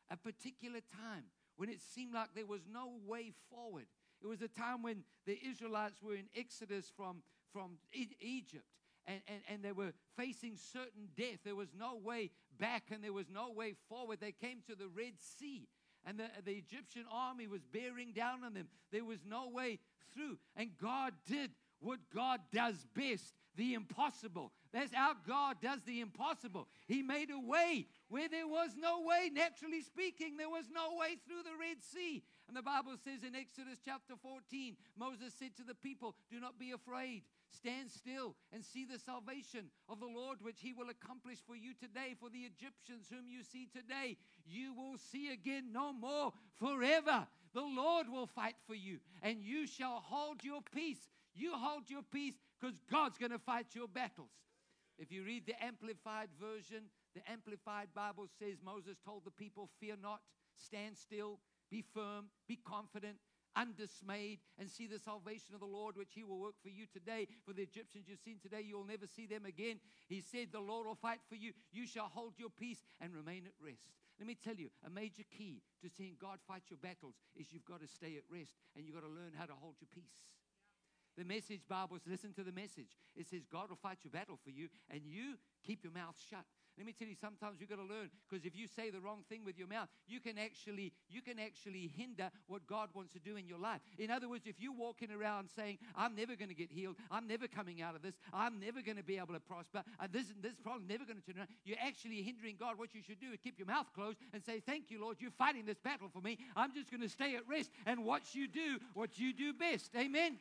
a particular time when it seemed like there was no way forward. It was a time when the Israelites were in Exodus from, from e- Egypt. And, and, and they were facing certain death. There was no way back and there was no way forward. They came to the Red Sea. And the, the Egyptian army was bearing down on them. There was no way through. And God did what God does best, the impossible. That's how God does the impossible. He made a way where there was no way. Naturally speaking, there was no way through the Red Sea. And the Bible says in Exodus chapter fourteen, Moses said to the people, do not be afraid. Stand still and see the salvation of the Lord, which he will accomplish for you today. For the Egyptians whom you see today, you will see again no more forever. The Lord will fight for you, and you shall hold your peace. You hold your peace because God's going to fight your battles. If you read the Amplified version, the Amplified Bible says Moses told the people, fear not, stand still, be firm, be confident, undismayed, and see the salvation of the Lord, which he will work for you today. For the Egyptians you've seen today, you'll never see them again. He said, the Lord will fight for you. You shall hold your peace and remain at rest. Let me tell you, a major key to seeing God fight your battles is you've got to stay at rest, and you've got to learn how to hold your peace. The Message Bible, listen to the message. It says God will fight your battle for you, and you keep your mouth shut. Let me tell you, sometimes you've got to learn, because if you say the wrong thing with your mouth, you can actually you can actually hinder what God wants to do in your life. In other words, if you're walking around saying, I'm never going to get healed, I'm never coming out of this, I'm never going to be able to prosper, and this this problem never going to turn around, you're actually hindering God. What you should do is keep your mouth closed and say, thank you, Lord, you're fighting this battle for me. I'm just going to stay at rest and watch you do what you do best. Amen?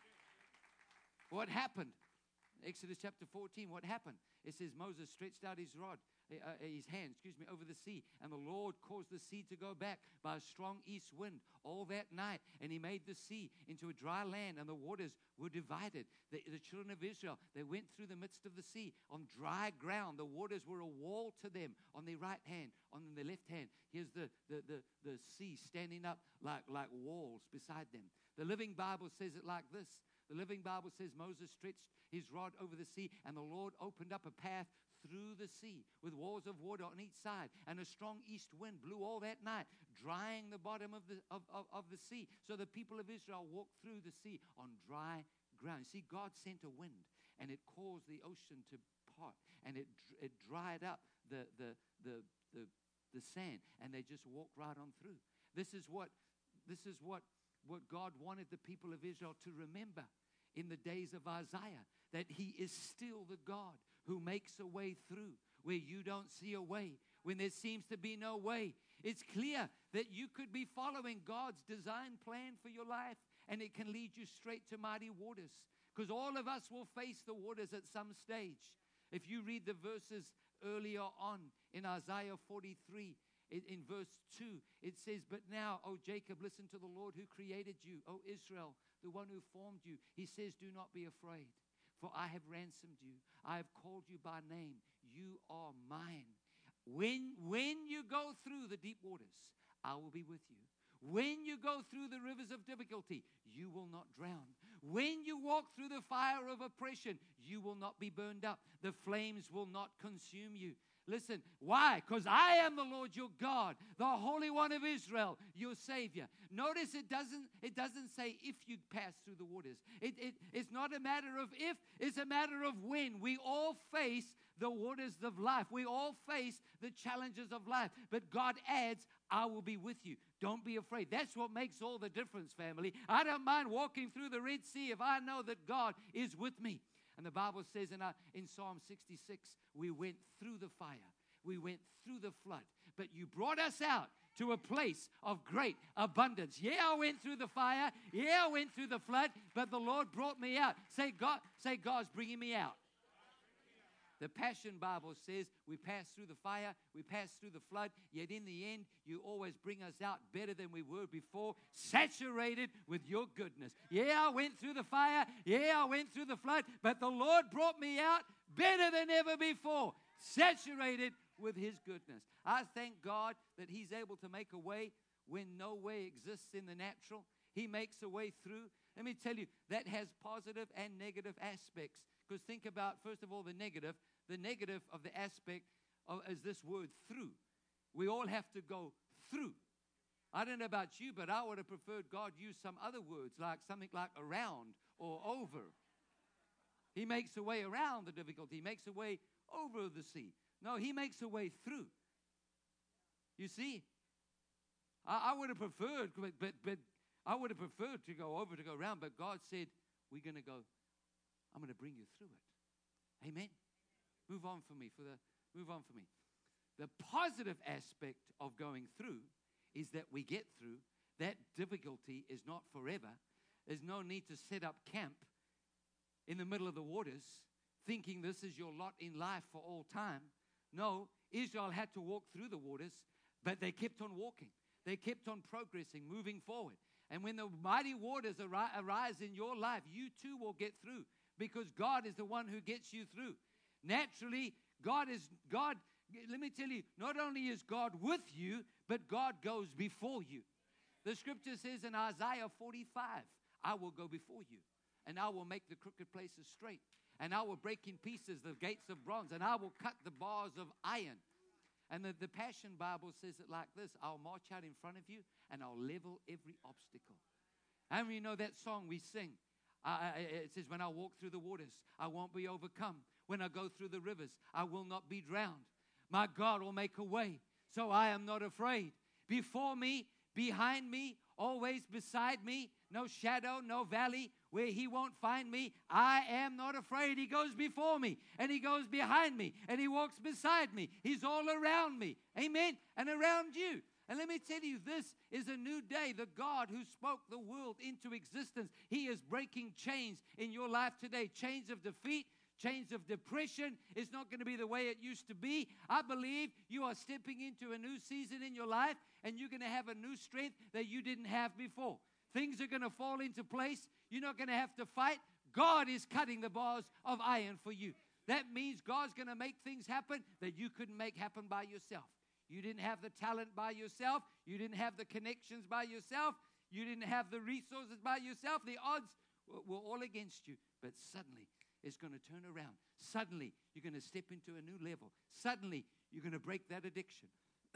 What happened? Exodus chapter fourteen, what happened? It says Moses stretched out his rod, uh, his hand, excuse me, over the sea, and the Lord caused the sea to go back by a strong east wind all that night, and he made the sea into a dry land, and the waters were divided. The, the children of Israel, they went through the midst of the sea on dry ground. The waters were a wall to them on their right hand, on their left hand. Here's the, the, the, the sea standing up like, like walls beside them. The Living Bible says it like this. The Living Bible says Moses stretched his rod over the sea, and the Lord opened up a path through the sea with walls of water on each side, and a strong east wind blew all that night, drying the bottom of the of, of, of the sea. So the people of Israel walked through the sea on dry ground. See, God sent a wind, and it caused the ocean to part, and it it dried up the the the the, the sand, and they just walked right on through. This is what this is what what God wanted the people of Israel to remember in the days of Isaiah, that he is still the God who makes a way through where you don't see a way, when there seems to be no way. It's clear that you could be following God's design plan for your life, and it can lead you straight to mighty waters, because all of us will face the waters at some stage. If you read the verses earlier on in Isaiah forty-three, In, in verse two, it says, but now, O Jacob, listen to the Lord who created you. O Israel, the one who formed you. He says, do not be afraid, for I have ransomed you. I have called you by name. You are mine. When, when you go through the deep waters, I will be with you. When you go through the rivers of difficulty, you will not drown. When you walk through the fire of oppression, you will not be burned up. The flames will not consume you. Listen, why? Because I am the Lord your God, the Holy One of Israel, your Savior. Notice it doesn't, it doesn't say if you pass through the waters. It, it, it's not a matter of if, it's a matter of when. We all face the waters of life. We all face the challenges of life. But God adds, I will be with you. Don't be afraid. That's what makes all the difference, family. I don't mind walking through the Red Sea if I know that God is with me. And the Bible says in, our, in Psalm sixty-six, we went through the fire. We went through the flood. But you brought us out to a place of great abundance. Yeah, I went through the fire. Yeah, I went through the flood. But the Lord brought me out. Say, God, say God's bringing me out. The Passion Bible says we pass through the fire, we pass through the flood, yet in the end, you always bring us out better than we were before, saturated with your goodness. Yeah, I went through the fire, yeah, I went through the flood, but the Lord brought me out better than ever before, saturated with his goodness. I thank God that he's able to make a way when no way exists in the natural. He makes a way through. Let me tell you, that has positive and negative aspects. Because think about, first of all, the negative. The negative of the aspect of, is this word through. We all have to go through. I don't know about you, but I would have preferred God use some other words, like something like around or over. He makes a way around the difficulty. He makes a way over the sea. No, he makes a way through. You see, I, I would have preferred, but, but, but I would have preferred to go over, to go around, but God said, we're going to go, I'm going to bring you through it. Amen. Move on for me, for the, move on for me. The positive aspect of going through is that we get through. That difficulty is not forever. There's no need to set up camp in the middle of the waters thinking this is your lot in life for all time. No, Israel had to walk through the waters, but they kept on walking. They kept on progressing, moving forward. And when the mighty waters ar- arise in your life, you too will get through, because God is the one who gets you through. Naturally, God is, God, let me tell you, not only is God with you, but God goes before you. The scripture says in Isaiah forty-five, I will go before you, and I will make the crooked places straight, and I will break in pieces the gates of bronze, and I will cut the bars of iron. And the, the Passion Bible says it like this: I'll march out in front of you, and I'll level every obstacle. And you know that song we sing? Uh, it says, when I walk through the waters, I won't be overcome. When I go through the rivers, I will not be drowned. My God will make a way, so I am not afraid. Before me, behind me, always beside me, no shadow, no valley where he won't find me. I am not afraid. He goes before me, and he goes behind me, and he walks beside me. He's all around me. Amen. And around you. And let me tell you, this is a new day. The God who spoke the world into existence, he is breaking chains in your life today. Chains of defeat, chains of depression. It's not going to be the way it used to be. I believe you are stepping into a new season in your life, and you're going to have a new strength that you didn't have before. Things are going to fall into place. You're not going to have to fight. God is cutting the bars of iron for you. That means God's going to make things happen that you couldn't make happen by yourself. You didn't have the talent by yourself. You didn't have the connections by yourself. You didn't have the resources by yourself. The odds were all against you. But suddenly, it's going to turn around. Suddenly, you're going to step into a new level. Suddenly, you're going to break that addiction.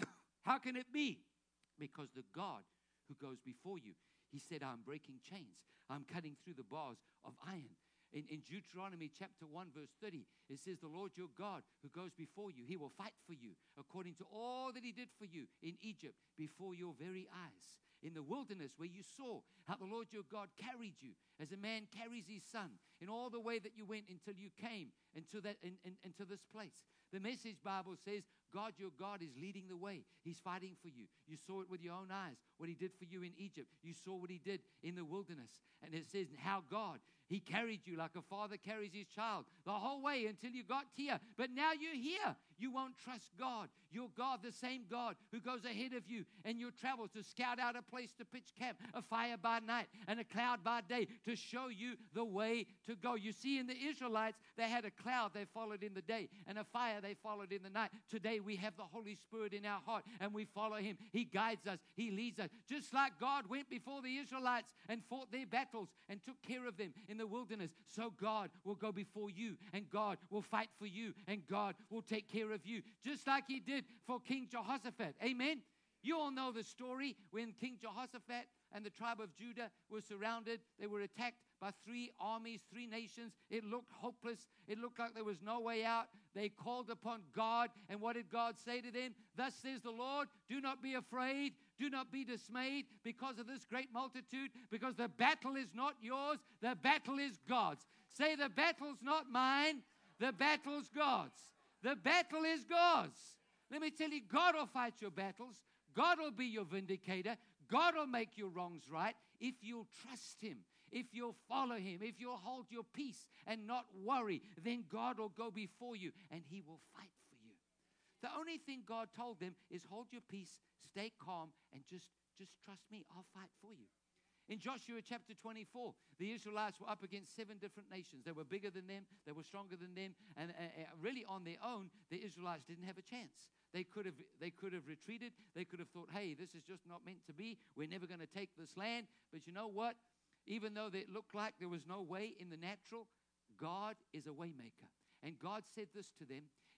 How can it be? Because the God who goes before you, he said, I'm breaking chains. I'm cutting through the bars of iron. In, in Deuteronomy chapter one, verse thirty, it says, the Lord your God who goes before you, he will fight for you according to all that he did for you in Egypt before your very eyes. In the wilderness where you saw how the Lord your God carried you as a man carries his son in all the way that you went until you came into, that, in, in, into this place. The Message Bible says, God, your God, is leading the way. He's fighting for you. You saw it with your own eyes, what he did for you in Egypt. You saw what he did in the wilderness. And it says how God, he carried you like a father carries his child the whole way until you got here. But now you're here. You won't trust God. Your God, the same God who goes ahead of you in your travels to scout out a place to pitch camp, a fire by night and a cloud by day to show you the way to go. You see, in the Israelites, they had a cloud they followed in the day and a fire they followed in the night. Today we have the Holy Spirit in our heart and we follow him. He guides us. He leads us. Just like God went before the Israelites and fought their battles and took care of them in the wilderness, so God will go before you and God will fight for you and God will take care of you, just like he did for King Jehoshaphat. Amen. You all know the story when King Jehoshaphat and the tribe of Judah were surrounded. They were attacked by three armies, three nations. It looked hopeless. It looked like there was no way out. They called upon God, and what did God say to them? Thus says the Lord, do not be afraid. Do not be dismayed because of this great multitude, because the battle is not yours. The battle is God's. Say, the battle's not mine. The battle's God's. The battle is God's. Let me tell you, God will fight your battles. God will be your vindicator. God will make your wrongs right if you'll trust him, if you'll follow him, if you'll hold your peace and not worry. Then God will go before you and he will fight for you. The only thing God told them is hold your peace, stay calm, and just, just trust me. I'll fight for you. In Joshua chapter twenty-four, the Israelites were up against seven different nations. They were bigger than them. They were stronger than them. And uh, really on their own, the Israelites didn't have a chance. They could have they could have retreated. They could have thought, hey, this is just not meant to be. We're never going to take this land. But you know what? Even though it looked like there was no way in the natural, God is a way maker. And God said this to them.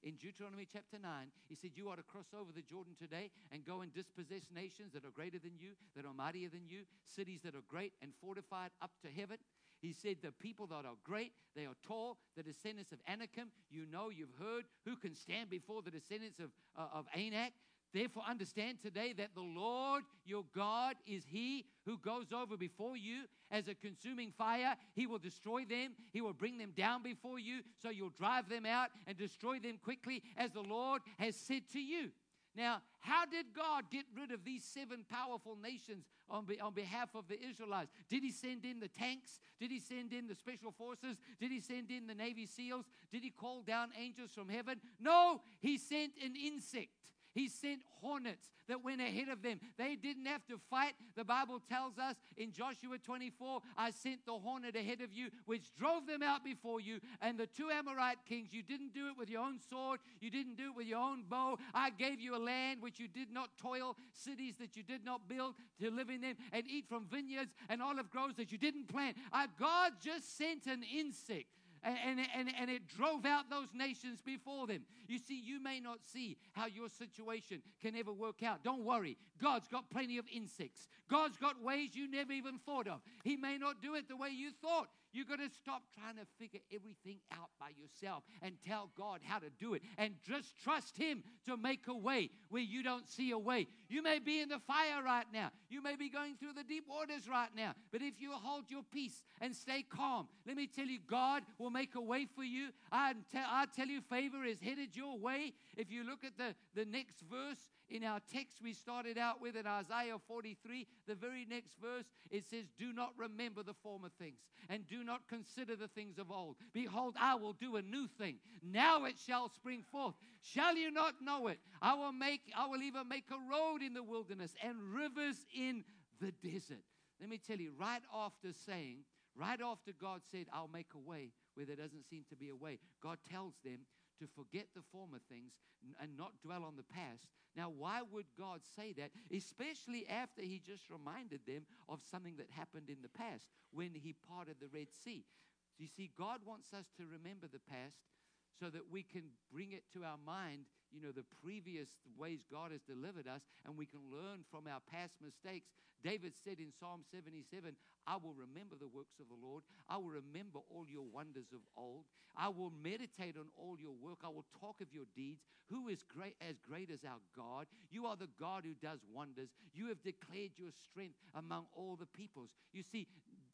in Deuteronomy chapter nine. He said, you ought to cross over the Jordan today and go and dispossess nations that are greater than you, that are mightier than you, cities that are great and fortified up to heaven. He said, the people that are great, they are tall, the descendants of Anakim, you know, you've heard, who can stand before the descendants of, uh, of Anak? Therefore, understand today that the Lord your God is He who goes over before you as a consuming fire. He will destroy them. He will bring them down before you, so you'll drive them out and destroy them quickly, as the Lord has said to you. Now, how did God get rid of these seven powerful nations on, be, on behalf of the Israelites? Did He send in the tanks? Did He send in the special forces? Did He send in the Navy SEALs? Did He call down angels from heaven? No, He sent an insect. He sent hornets that went ahead of them. They didn't have to fight. The Bible tells us in Joshua twenty-four, I sent the hornet ahead of you, which drove them out before you. And the two Amorite kings, you didn't do it with your own sword. You didn't do it with your own bow. I gave you a land which you did not toil, cities that you did not build to live in them, and eat from vineyards and olive groves that you didn't plant. Uh, God just sent an insect. And, and, and it drove out those nations before them. You see, you may not see how your situation can ever work out. Don't worry. God's got plenty of insects. God's got ways you never even thought of. He may not do it the way you thought. You've got to stop trying to figure everything out by yourself and tell God how to do it. And just trust Him to make a way where you don't see a way. You may be in the fire right now. You may be going through the deep waters right now. But if you hold your peace and stay calm, let me tell you, God will make a way for you. I tell, I tell you, favor is headed your way. If you look at the, the next verse in our text we started out with in Isaiah forty-three, the very next verse, it says, do not remember the former things, and do not consider the things of old. Behold, I will do a new thing. Now it shall spring forth. Shall you not know it? I will make, I will even make a road in the wilderness and rivers in the desert. Let me tell you, right after saying, right after God said, I'll make a way where there doesn't seem to be a way, God tells them to forget the former things and not dwell on the past. Now, why would God say that? Especially after He just reminded them of something that happened in the past when He parted the Red Sea. You see, God wants us to remember the past so that we can bring it to our mind, you know, the previous ways God has delivered us, and we can learn from our past mistakes. David said in Psalm seventy-seven, I will remember the works of the Lord. I will remember all your wonders of old. I will meditate on all your work. I will talk of your deeds. Who is great as great as our God? You are the God who does wonders. You have declared your strength among all the peoples. You see,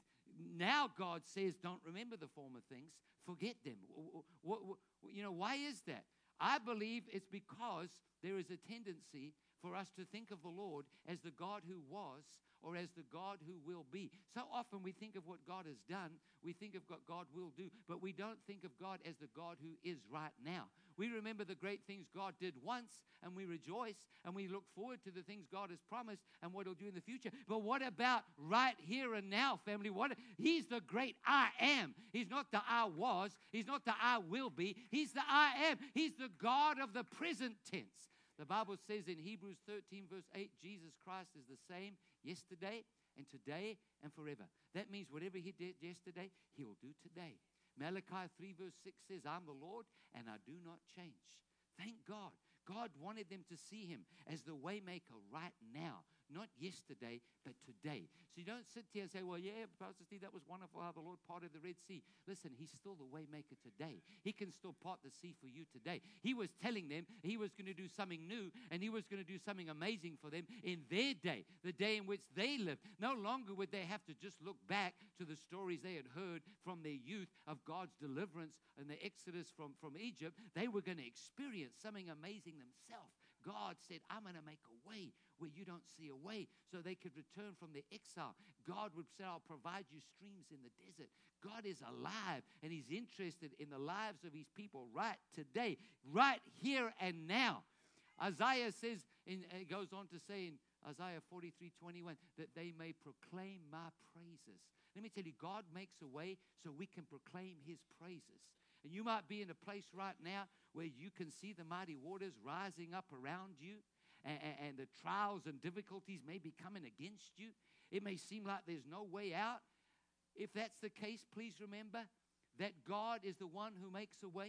now God says, don't remember the former things. Forget them. What, what, you know, why is that? I believe it's because there is a tendency for us to think of the Lord as the God who was or as the God who will be. So often we think of what God has done, we think of what God will do, but we don't think of God as the God who is right now. We remember the great things God did once, and we rejoice, and we look forward to the things God has promised and what He'll do in the future. But what about right here and now, family? What? He's the great I am. He's not the I was. He's not the I will be. He's the I am. He's the God of the present tense. The Bible says in Hebrews thirteen, verse eight, Jesus Christ is the same yesterday and today and forever. That means whatever He did yesterday, He will do today. Malachi three, verse six says, I'm the Lord and I do not change. Thank God. God wanted them to see Him as the way maker right now, not yesterday, but today. So you don't sit here and say, well, yeah, Pastor Steve, that was wonderful how the Lord parted the Red Sea. Listen, He's still the way maker today. He can still part the sea for you today. He was telling them He was going to do something new, and He was going to do something amazing for them in their day, the day in which they lived. No longer would they have to just look back to the stories they had heard from their youth of God's deliverance and the exodus from, from Egypt. They were going to experience something amazing themselves. God said, I'm going to make a way where you don't see a way, so they could return from their exile. God would say, I'll provide you streams in the desert. God is alive, and He's interested in the lives of His people right today, right here and now. Isaiah says, and it goes on to say in Isaiah forty-three, twenty-one, that they may proclaim my praises. Let me tell you, God makes a way so we can proclaim His praises. And you might be in a place right now where you can see the mighty waters rising up around you, and, and, and the trials and difficulties may be coming against you. It may seem like there's no way out. If that's the case, please remember that God is the one who makes a way.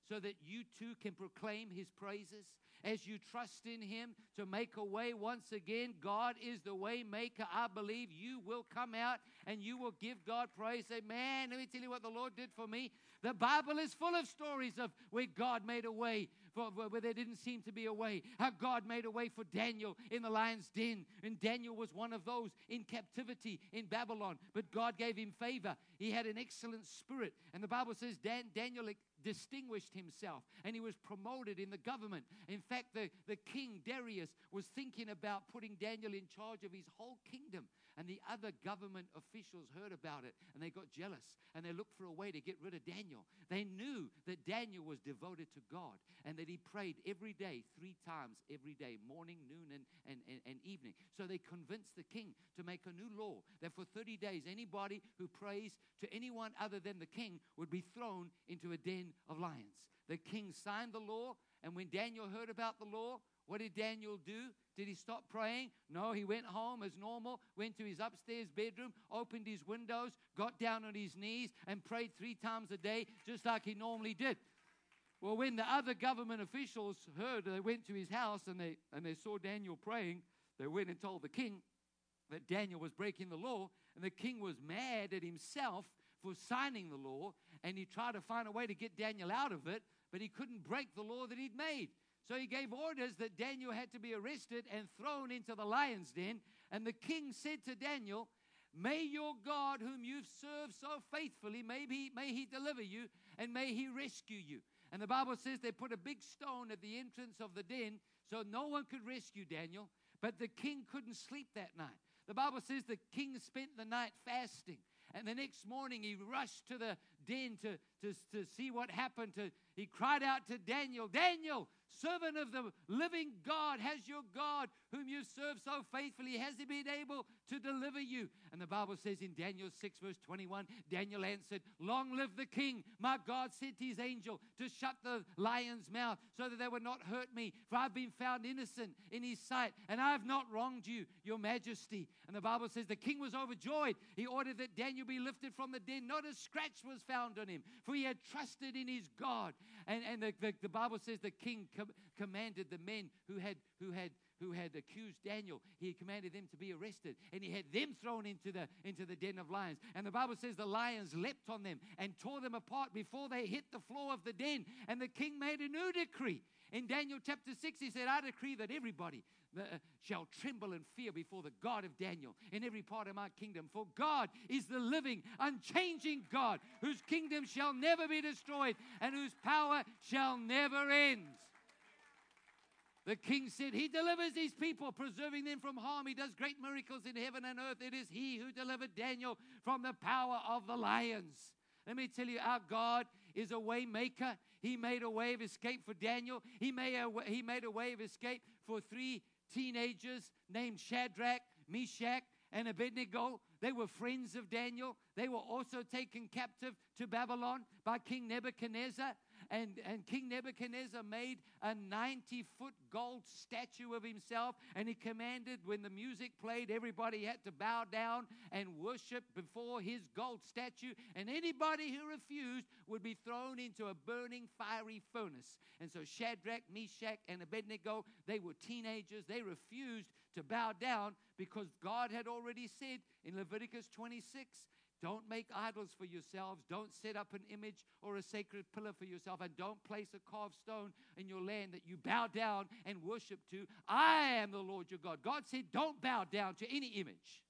so that you too can proclaim His praises? As you trust in Him to make a way once again, God is the way maker. I believe you will come out and you will give God praise. Say, man, let me tell you what the Lord did for me. The Bible is full of stories of where God made a way, for, where there didn't seem to be a way. How God made a way for Daniel in the lion's den. And Daniel was one of those in captivity in Babylon. But God gave him favor. He had an excellent spirit. And the Bible says Dan, Daniel distinguished himself, and he was promoted in the government. In fact, the, the king Darius was thinking about putting Daniel in charge of his whole kingdom. And the other government officials heard about it, and they got jealous, and they looked for a way to get rid of Daniel. They knew that Daniel was devoted to God, and that he prayed every day, three times every day, morning, noon, and, and, and, and evening. So they convinced the king to make a new law that for thirty days, anybody who prays to anyone other than the king would be thrown into a den of lions. The king signed the law, and when Daniel heard about the law, what did Daniel do? Did he stop praying? No, he went home as normal, went to his upstairs bedroom, opened his windows, got down on his knees, and prayed three times a day, just like he normally did. Well, when the other government officials heard, they went to his house, and they, and they saw Daniel praying. They went and told the king that Daniel was breaking the law, and the king was mad at himself for signing the law, and he tried to find a way to get Daniel out of it, but he couldn't break the law that he'd made. So he gave orders that Daniel had to be arrested and thrown into the lion's den. And the king said to Daniel, may your God, whom you've served so faithfully, may he, may he deliver you, and may he rescue you. And the Bible says they put a big stone at the entrance of the den so no one could rescue Daniel. But the king couldn't sleep that night. The Bible says the king spent the night fasting. And the next morning he rushed to the den to, to, to see what happened. To, he cried out to Daniel, Daniel, servant of the living God, has your God, whom you serve so faithfully, has he been able to deliver you? And the Bible says in Daniel six verse twenty-one, Daniel answered, long live the king. My God sent his angel to shut the lion's mouth so that they would not hurt me. For I've been found innocent in his sight, and I have not wronged you, your majesty. And the Bible says the king was overjoyed. He ordered that Daniel be lifted from the den. Not a scratch was found on him, for he had trusted in his God. And, and the, the, the Bible says the king com- commanded the men who had who had who had accused Daniel, he commanded them to be arrested, and he had them thrown into the into the den of lions. And the Bible says the lions leapt on them and tore them apart before they hit the floor of the den. And the king made a new decree. In Daniel chapter six, he said, I decree that everybody uh, shall tremble and fear before the God of Daniel in every part of my kingdom. For God is the living, unchanging God, whose kingdom shall never be destroyed and whose power shall never end. The king said, he delivers these people, preserving them from harm. He does great miracles in heaven and earth. It is he who delivered Daniel from the power of the lions. Let me tell you, our God is a way maker. He made a way of escape for Daniel. He made a, he made a way of escape for three teenagers named Shadrach, Meshach, and Abednego. They were friends of Daniel. They were also taken captive to Babylon by King Nebuchadnezzar. And, and King Nebuchadnezzar made a ninety-foot gold statue of himself, and he commanded when the music played, everybody had to bow down and worship before his gold statue, and anybody who refused would be thrown into a burning fiery furnace. And so Shadrach, Meshach, and Abednego, they were teenagers. They refused to bow down because God had already said in Leviticus twenty-six, don't make idols for yourselves. Don't set up an image or a sacred pillar for yourself. And don't place a carved stone in your land that you bow down and worship to. I am the Lord your God. God said, don't bow down to any image.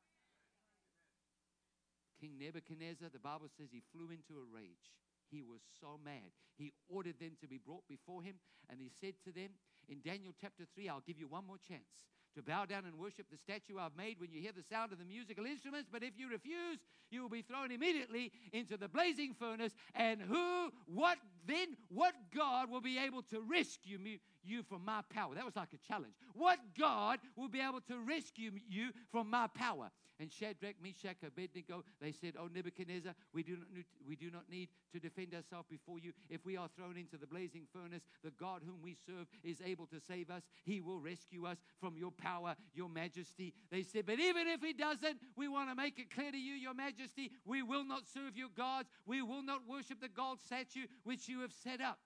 King Nebuchadnezzar, the Bible says he flew into a rage. He was so mad. He ordered them to be brought before him. And he said to them in Daniel chapter three, I'll give you one more chance to bow down and worship the statue I've made when you hear the sound of the musical instruments. But if you refuse, you will be thrown immediately into the blazing furnace. And who, what then, what God will be able to rescue me, you from my power? That was like a challenge. What God will be able to rescue you from my power? And Shadrach, Meshach, Abednego, they said, oh, Nebuchadnezzar, we do not need, we do not need to defend ourselves before you. If we are thrown into the blazing furnace, the God whom we serve is able to save us. He will rescue us from your power, your majesty. They said, but even if he doesn't, we want to make it clear to you, your majesty, we will not serve your gods. We will not worship the gold statue which you have set up.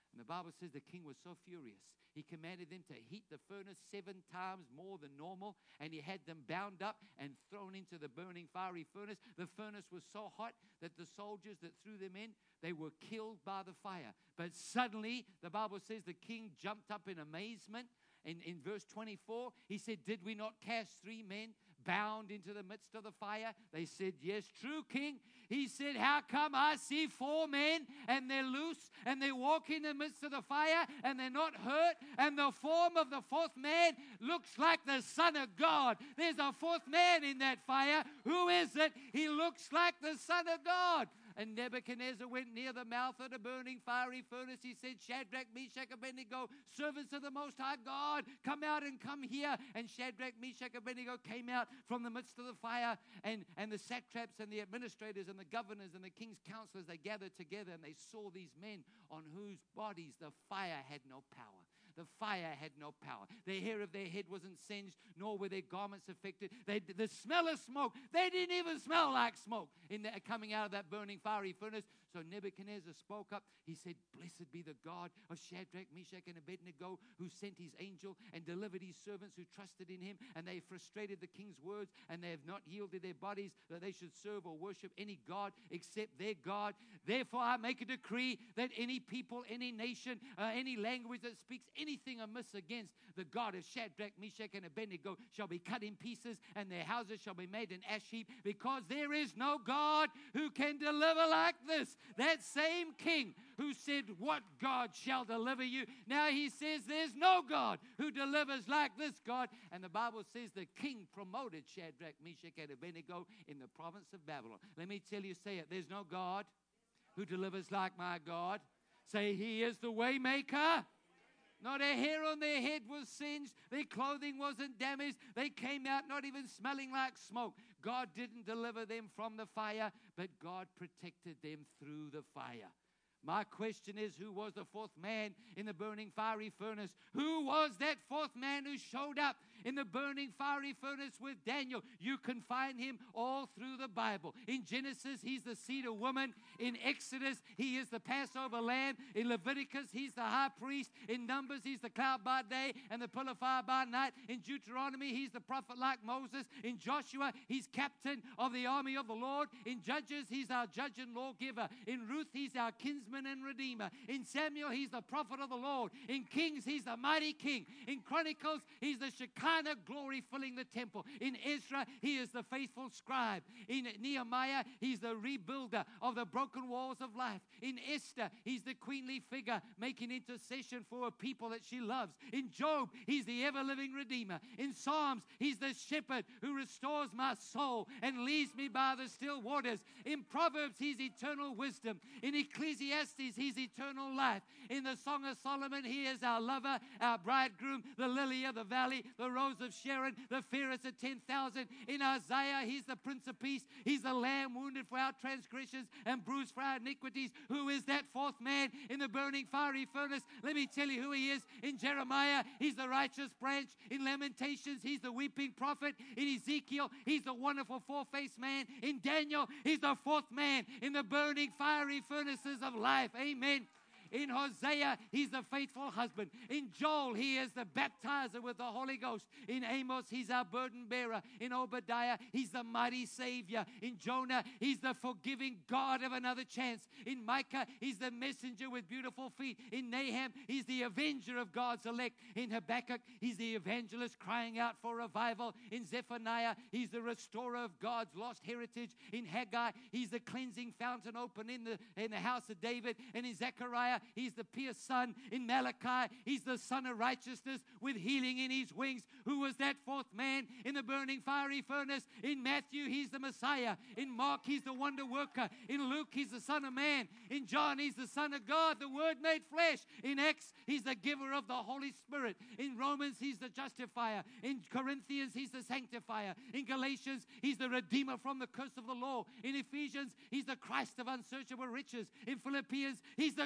And the Bible says the king was so furious. He commanded them to heat the furnace seven times more than normal, and he had them bound up and thrown into the burning fiery furnace. The furnace was so hot that the soldiers that threw them in, they were killed by the fire. But suddenly, the Bible says the king jumped up in amazement. In, in verse twenty-four, he said, did we not cast three men bound into the midst of the fire? They said, yes, true, king. He said, how come I see four men and they're loose and they walk in the midst of the fire and they're not hurt, and the form of the fourth man looks like the Son of God? There's a fourth man in that fire. Who is it? He looks like the Son of God. And Nebuchadnezzar went near the mouth of the burning fiery furnace. He said, Shadrach, Meshach, Abednego, servants of the Most High God, come out and come here. And Shadrach, Meshach, Abednego came out from the midst of the fire. And, and the satraps and the administrators and the governors and the king's counselors, they gathered together and they saw these men on whose bodies the fire had no power. The fire had no power. The hair of their head wasn't singed, nor were their garments affected. They, the smell of smoke, they didn't even smell like smoke in the, coming out of that burning fiery furnace. So Nebuchadnezzar spoke up. He said, blessed be the God of Shadrach, Meshach, and Abednego, who sent his angel and delivered his servants who trusted in him. And they frustrated the king's words, and they have not yielded their bodies that they should serve or worship any God except their God. Therefore I make a decree that any people, any nation, uh, any language that speaks anything amiss against the God of Shadrach, Meshach, and Abednego shall be cut in pieces, and their houses shall be made an ash heap, because there is no God who can deliver like this. That same king who said, what God shall deliver you? Now he says there's no God who delivers like this God. And the Bible says the king promoted Shadrach, Meshach, and Abednego in the province of Babylon. Let me tell you, say it. There's no God who delivers like my God. Say, he is the way maker. Not a hair on their head was singed. Their clothing wasn't damaged. They came out not even smelling like smoke. God didn't deliver them from the fire, but God protected them through the fire. My question is, who was the fourth man in the burning fiery furnace? Who was that fourth man who showed up in the burning fiery furnace with Daniel? You can find him all through the Bible. In Genesis, he's the cedar woman. In Exodus, he is the Passover lamb. In Leviticus, he's the high priest. In Numbers, he's the cloud by day and the pillar of fire by night. In Deuteronomy, he's the prophet like Moses. In Joshua, he's captain of the army of the Lord. In Judges, he's our judge and lawgiver. In Ruth, he's our kinsman and redeemer. In Samuel, he's the prophet of the Lord. In Kings, he's the mighty king. In Chronicles, he's the Shekinah glory filling the temple. In Ezra, he is the faithful scribe. In Nehemiah, he's the rebuilder of the broken walls of life. In Esther, he's the queenly figure making intercession for a people that she loves. In Job, he's the ever-living redeemer. In Psalms, he's the shepherd who restores my soul and leads me by the still waters. In Proverbs, he's eternal wisdom. In Ecclesiastes, he's eternal life. In the Song of Solomon, he is our lover, our bridegroom, the lily of the valley, the rose of Sharon, the fairest of ten thousand. In Isaiah, he's the Prince of Peace. He's the Lamb wounded for our transgressions and bruised for our iniquities. Who is that fourth man in the burning fiery furnace? Let me tell you who he is. In Jeremiah, he's the righteous branch. In Lamentations, he's the weeping prophet. In Ezekiel, he's the wonderful four-faced man. In Daniel, he's the fourth man in the burning fiery furnaces of life. Amen. In Hosea, he's the faithful husband. In Joel, he is the baptizer with the Holy Ghost. In Amos, he's our burden bearer. In Obadiah, he's the mighty Savior. In Jonah, he's the forgiving God of another chance. In Micah, he's the messenger with beautiful feet. In Nahum, he's the avenger of God's elect. In Habakkuk, he's the evangelist crying out for revival. In Zephaniah, he's the restorer of God's lost heritage. In Haggai, he's the cleansing fountain open in the, in the house of David. And in Zechariah, he's the pierced son. In Malachi, he's the son of righteousness with healing in his wings. Who was that fourth man in the burning fiery furnace? In Matthew, he's the Messiah. In Mark, he's the wonder worker. In Luke, he's the Son of Man. In John, he's the Son of God, the Word made flesh. In Acts, he's the giver of the Holy Spirit. In Romans, he's the justifier. In Corinthians, he's the sanctifier. In Galatians, he's the redeemer from the curse of the law. In Ephesians, he's the Christ of unsearchable riches. In Philippians, he's the God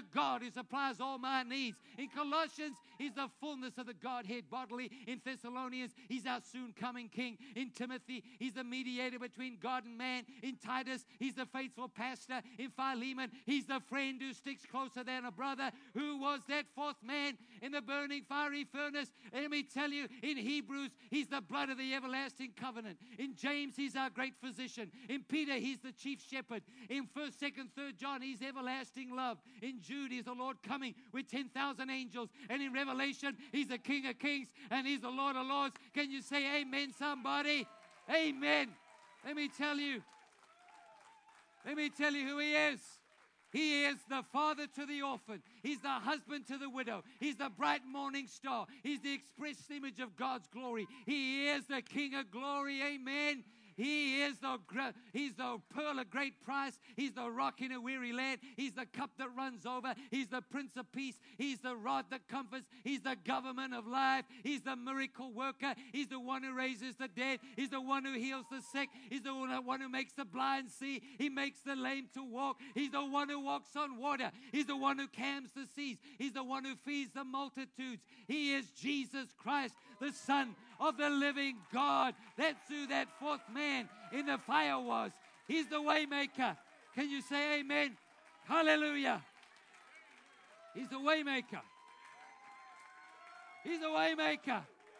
who supplies all my needs. In Colossians, He's the fullness of the Godhead bodily. In Thessalonians, He's our soon coming King. In Timothy, He's the mediator between God and man. In Titus, He's the faithful pastor. In Philemon, He's the friend who sticks closer than a brother. Who was that fourth man in the burning fiery furnace? And let me tell you, in Hebrews, He's the blood of the everlasting covenant. In James, He's our great physician. In Peter, He's the chief shepherd. In first, second, third John, He's everlasting love. In Jude, He's the Lord coming with ten thousand angels. And in Revelation, He's the King of kings and He's the Lord of lords. Can you say amen, somebody? Amen. Let me tell you. Let me tell you who He is. He is the father to the orphan. He's the husband to the widow. He's the bright morning star. He's the express image of God's glory. He is the King of glory. Amen. He is the, he's the pearl of great price. He's the rock in a weary land. He's the cup that runs over. He's the Prince of Peace. He's the rod that comforts. He's the government of life. He's the miracle worker. He's the one who raises the dead. He's the one who heals the sick. He's the one who makes the blind see. He makes the lame to walk. He's the one who walks on water. He's the one who calms the seas. He's the one who feeds the multitudes. He is Jesus Christ, the Son of the living God. That's who that fourth man in the fire was. He's the way maker. Can you say amen? Hallelujah. He's the way maker. He's the way maker.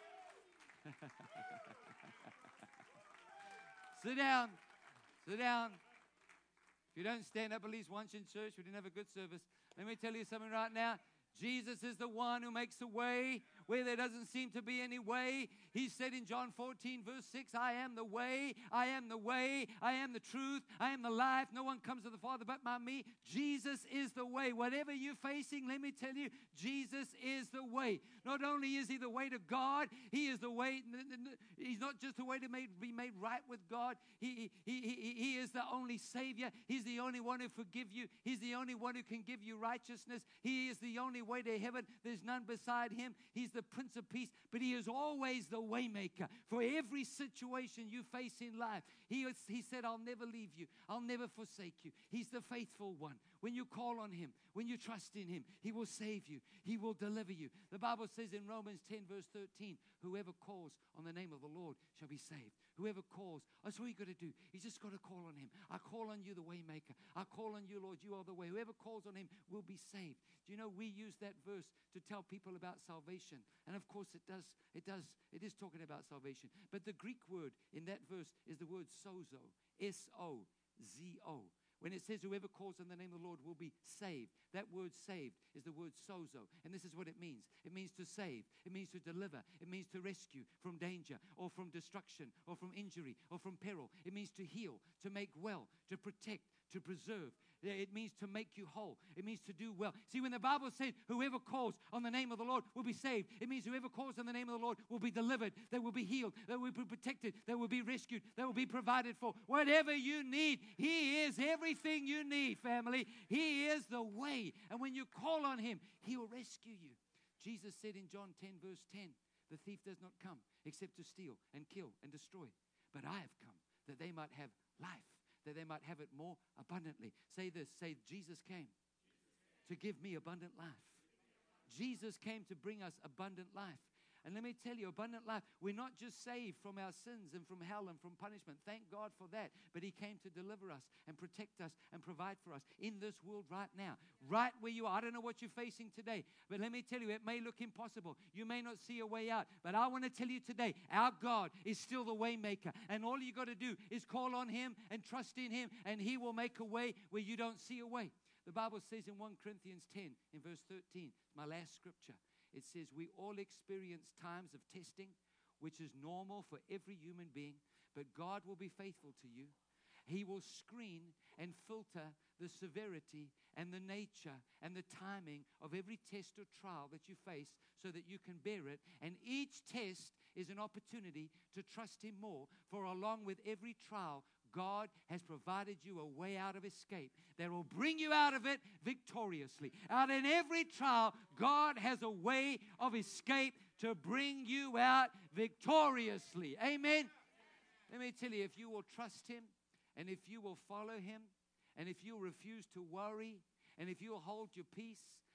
Sit down. Sit down. If you don't stand up at least once in church, we didn't have a good service. Let me tell you something right now. Jesus is the one who makes a way where there doesn't seem to be any way. He said in John fourteen, verse six, I am the way, I am the way, I am the truth, I am the life. No one comes to the Father but by me. Jesus is the way. Whatever you're facing, let me tell you, Jesus is the way. Not only is He the way to God, He is the way. He's not just the way to make, be made right with God. He, he, he, he is the only Savior. He's the only one who forgives you. He's the only one who can give you righteousness. He is the only way to heaven. There's none beside Him. He's the Prince of Peace, but He is always the way maker for every situation you face in life. He, is, he said, I'll never leave you. I'll never forsake you. He's the faithful one. When you call on Him, when you trust in Him, He will save you. He will deliver you. The Bible says in Romans ten, verse thirteen, whoever calls on the name of the Lord shall be saved. Whoever calls, that's all you got to do. You just got to call on Him. I call on you, the way maker. I call on you, Lord, you are the way. Whoever calls on Him will be saved. Do you know we use that verse to tell people about salvation? And of course it does, it does, it is talking about salvation. But the Greek word in that verse is the word sozo, S O Z O. When it says whoever calls on the name of the Lord will be saved, that word saved is the word sozo. And this is what it means. It means to save. It means to deliver. It means to rescue from danger or from destruction or from injury or from peril. It means to heal, to make well, to protect, to preserve. It means to make you whole. It means to do well. See, when the Bible said whoever calls on the name of the Lord will be saved, it means whoever calls on the name of the Lord will be delivered. They will be healed. They will be protected. They will be rescued. They will be provided for. Whatever you need, He is everything you need, family. He is the way. And when you call on Him, He will rescue you. Jesus said in John ten, verse ten, the thief does not come except to steal and kill and destroy. But I have come that they might have life, that they might have it more abundantly. Say this, say, Jesus came to give me abundant life. Jesus came to bring us abundant life. And let me tell you, abundant life, we're not just saved from our sins and from hell and from punishment. Thank God for that. But He came to deliver us and protect us and provide for us in this world right now. Right where you are. I don't know what you're facing today, but let me tell you, it may look impossible. You may not see a way out. But I want to tell you today, our God is still the way maker. And all you got to do is call on Him and trust in Him, and He will make a way where you don't see a way. The Bible says in First Corinthians ten, in verse thirteen, my last scripture, it says, we all experience times of testing, which is normal for every human being, but God will be faithful to you. He will screen and filter the severity and the nature and the timing of every test or trial that you face so that you can bear it. And each test is an opportunity to trust Him more, for along with every trial, God has provided you a way out of escape that will bring you out of it victoriously. Out in every trial, God has a way of escape to bring you out victoriously. Amen? Let me tell you, if you will trust Him, and if you will follow Him, and if you'll refuse to worry, and if you'll hold your peace,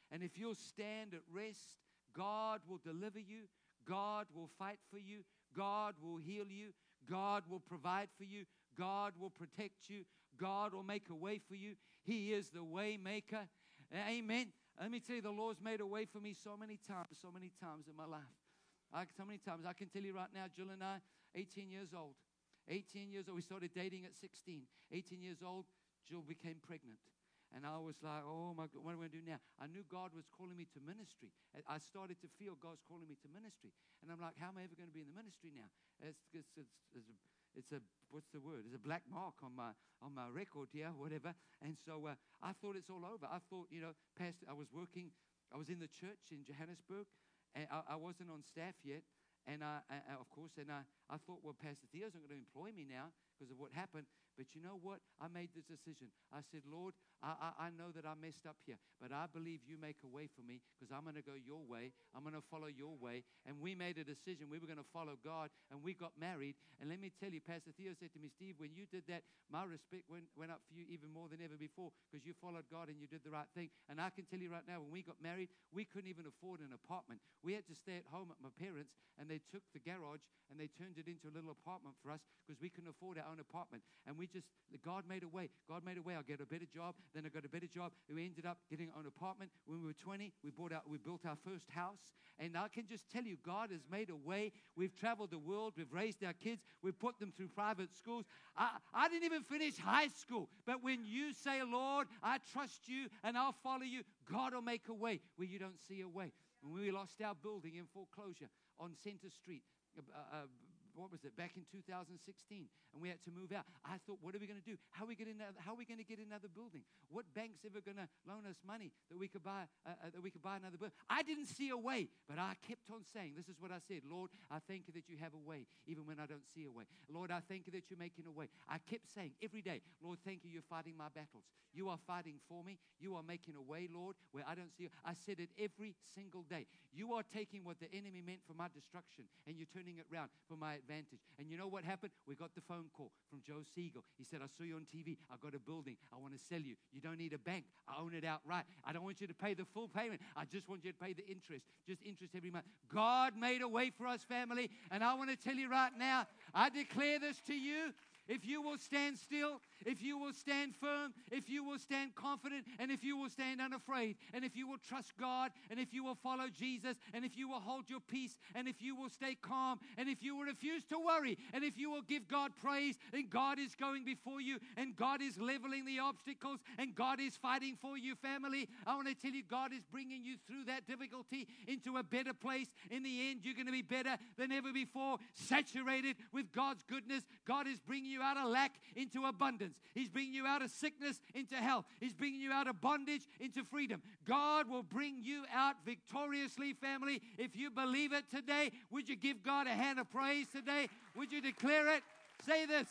And if you'll stand at rest, God will deliver you. God will fight for you. God will heal you. God will provide for you. God will protect you. God will make a way for you. He is the way maker. Amen. Let me tell you, the Lord's made a way for me so many times, so many times in my life. I, so many times. I can tell you right now, Jill and I, eighteen years old. eighteen years old. We started dating at sixteen. eighteen years old, Jill became pregnant. And I was like, oh my God, what am I going to do now? I knew God was calling me to ministry. I started to feel God's calling me to ministry. And I'm like, how am I ever going to be in the ministry now? It's, it's, it's, it's, a, it's a, what's the word? It's a black mark on my on my record here, whatever. And so uh, I thought it's all over. I thought, you know, Pastor, I was working, I was in the church in Johannesburg, and I, I wasn't on staff yet. And I, I, of course, and I, I thought, well, Pastor Theo's not going to employ me now because of what happened. But you know what? I made this decision. I said, Lord, I, I, I know that I messed up here, but I believe you make a way for me because I'm going to go your way. I'm going to follow your way. And we made a decision. We were going to follow God, and we got married. And let me tell you, Pastor Theo said to me, Steve, when you did that, my respect went, went up for you even more than ever before because you followed God and you did the right thing. And I can tell you right now, when we got married, we couldn't even afford an apartment. We had to stay at home at my parents', and they took the garage and they turned it into a little apartment for us because we couldn't afford our own apartment. And we just, God made a way. God made a way. I get a better job. Then I got a better job. We ended up getting our own apartment. When we were twenty, we bought out, we built our first house. And I can just tell you, God has made a way. We've traveled the world. We've raised our kids. We've put them through private schools. I, I didn't even finish high school. But when you say, Lord, I trust you and I'll follow you, God will make a way where you don't see a way. When we lost our building in foreclosure on Center Street, uh, uh, what was it, back in two thousand sixteen, and we had to move out. I thought, what are we going to do? How are we going to how are we going to get another building? What bank's ever going to loan us money that we could buy uh, uh, that we could buy another building? I didn't see a way, but I kept on saying, this is what I said, Lord, I thank you that you have a way, even when I don't see a way. Lord, I thank you that you're making a way. I kept saying every day, Lord, thank you, you're fighting my battles. You are fighting for me. You are making a way, Lord, where I don't see it. I said it every single day. You are taking what the enemy meant for my destruction, and you're turning it around for my advantage. And you know what happened? We got the phone call from Joe Siegel. He said, I saw you on T V. I got a building. I want to sell you. You don't need a bank. I own it outright. I don't want you to pay the full payment. I just want you to pay the interest. Just interest every month. God made a way for us, family. And I want to tell you right now, I declare this to you. If you will stand still, if you will stand firm, if you will stand confident, and if you will stand unafraid, and if you will trust God, and if you will follow Jesus, and if you will hold your peace, and if you will stay calm, and if you will refuse to worry, and if you will give God praise, then God is going before you, and God is leveling the obstacles, and God is fighting for you, family. I want to tell you, God is bringing you through that difficulty into a better place. In the end, you're going to be better than ever before, saturated with God's goodness. God is bringing you out of lack into abundance. He's bringing you out of sickness into health. He's bringing you out of bondage into freedom. God will bring you out victoriously, family. If you believe it today, would you give God a hand of praise today? Would you declare it? Say this.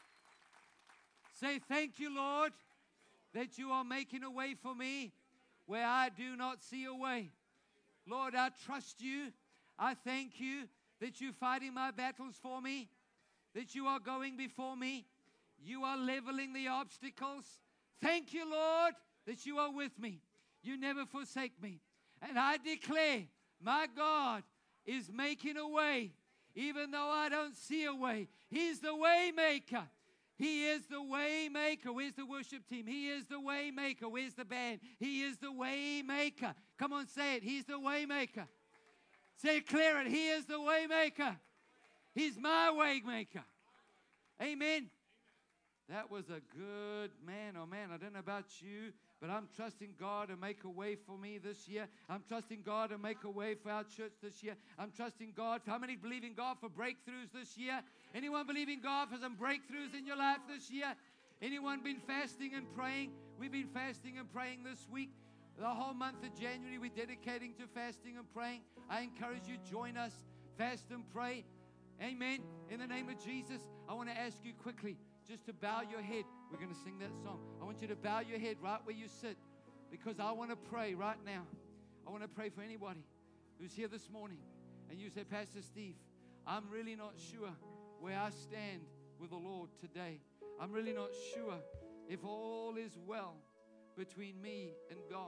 Say, thank you, Lord, that you are making a way for me where I do not see a way. Lord, I trust you. I thank you that you're fighting my battles for me, that you are going before me. You are leveling the obstacles. Thank you, Lord, that you are with me. You never forsake me. And I declare, my God is making a way, even though I don't see a way. He's the way maker. He is the way maker. Where's the worship team? He is the way maker. Where's the band? He is the way maker. Come on, say it. He's the way maker. Say, clear it. He is the way maker. He's my way maker. Amen. That was a good man. Oh, man, I don't know about you, but I'm trusting God to make a way for me this year. I'm trusting God to make a way for our church this year. I'm trusting God. How many believe in God for breakthroughs this year? Anyone believe in God for some breakthroughs in your life this year? Anyone been fasting and praying? We've been fasting and praying this week. The whole month of January, we're dedicating to fasting and praying. I encourage you, join us, fast and pray. Amen. In the name of Jesus, I want to ask you quickly just to bow your head. We're going to sing that song. I want you to bow your head right where you sit, because I want to pray right now. I want to pray for anybody who's here this morning and you say, Pastor Steve, I'm really not sure where I stand with the Lord today. I'm really not sure if all is well between me and God.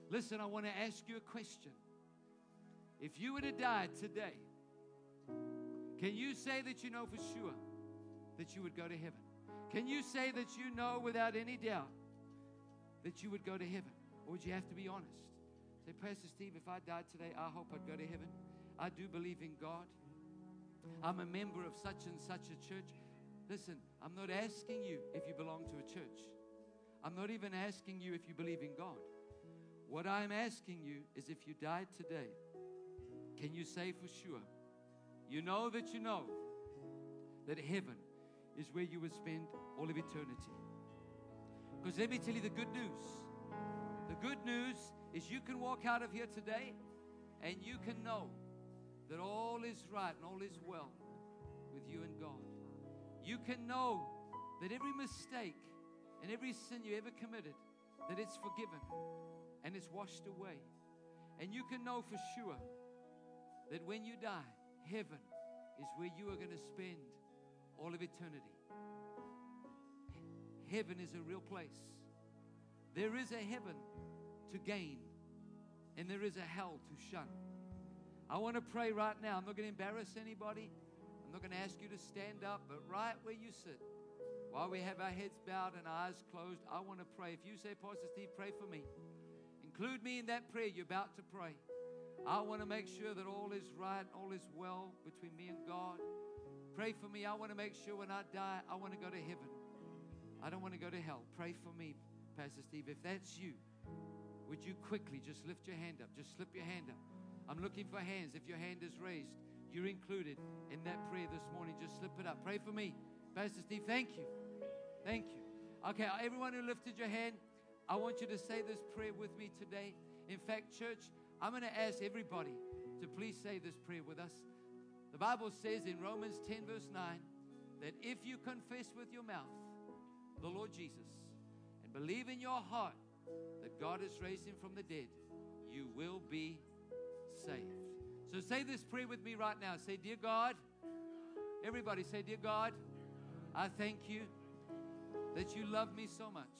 Listen, I want to ask you a question. If you were to die today, can you say that you know for sure that you would go to heaven? Can you say that you know without any doubt that you would go to heaven? Or would you have to be honest? Say, Pastor Steve, if I died today, I hope I'd go to heaven. I do believe in God. I'm a member of such and such a church. Listen, I'm not asking you if you belong to a church. I'm not even asking you if you believe in God. What I'm asking you is if you died today, can you say for sure, you know that you know that heaven is where you would spend all of eternity? Because let me tell you the good news. The good news is you can walk out of here today and you can know that all is right and all is well with you and God. You can know that every mistake and every sin you ever committed, that it's forgiven and it's washed away. And you can know for sure that when you die, heaven is where you are going to spend all of eternity. Heaven is a real place. There is a heaven to gain, and there is a hell to shun. I want to pray right now. I'm not going to embarrass anybody. I'm not going to ask you to stand up, but right where you sit, while we have our heads bowed and our eyes closed, I want to pray. If you say, Pastor Steve, pray for me, include me in that prayer you're about to pray. I want to make sure that all is right, all is well between me and God. Pray for me. I want to make sure when I die, I want to go to heaven. I don't want to go to hell. Pray for me, Pastor Steve. If that's you, would you quickly just lift your hand up? Just slip your hand up. I'm looking for hands. If your hand is raised, you're included in that prayer this morning. Just slip it up. Pray for me. Pastor Steve, thank you. Thank you. Okay, everyone who lifted your hand, I want you to say this prayer with me today. In fact, church, I'm going to ask everybody to please say this prayer with us. The Bible says in Romans ten, verse nine, that if you confess with your mouth the Lord Jesus and believe in your heart that God has raised him from the dead, you will be saved. So say this prayer with me right now. Say, dear God, everybody say, dear God, I thank you that you love me so much.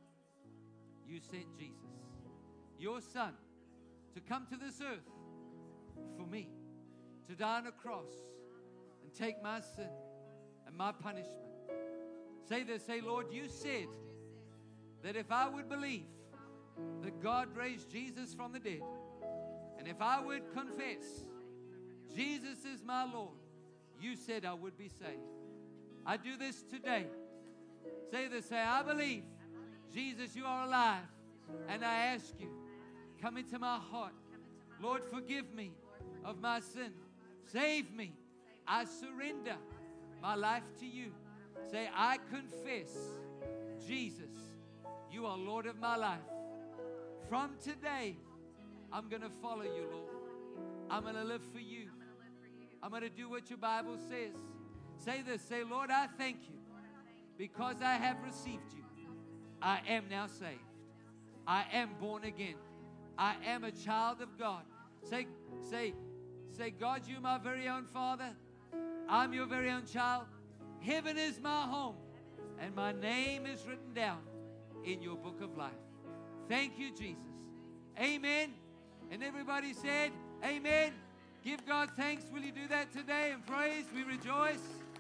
You sent Jesus, your son, to come to this earth for me, to die on a cross and take my sin and my punishment. Say this, say, Lord, you said that if I would believe that God raised Jesus from the dead, and if I would confess Jesus is my Lord, you said I would be saved. I do this today. Say this, say, I believe, Jesus, you are alive, and I ask you, come into my heart. Lord, forgive me of my sin. Save me. I surrender my life to you. Say, I confess, Jesus, you are Lord of my life. From today, I'm going to follow you, Lord. I'm going to live for you. I'm going to do what your Bible says. Say this, say, Lord, I thank you because I have received you. I am now saved. I am born again. I am a child of God. Say, say, say, God, you're my very own Father. I'm your very own child. Heaven is my home, and my name is written down in your book of life. Thank you, Jesus. Amen. And everybody said, amen. Give God thanks. Will you do that today and praise? We rejoice.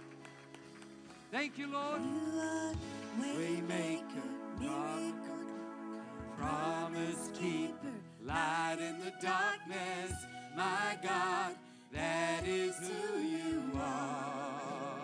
Thank you, Lord. You are Waymaker, miracle, promise keeper, light in the darkness, my God, that is who you are.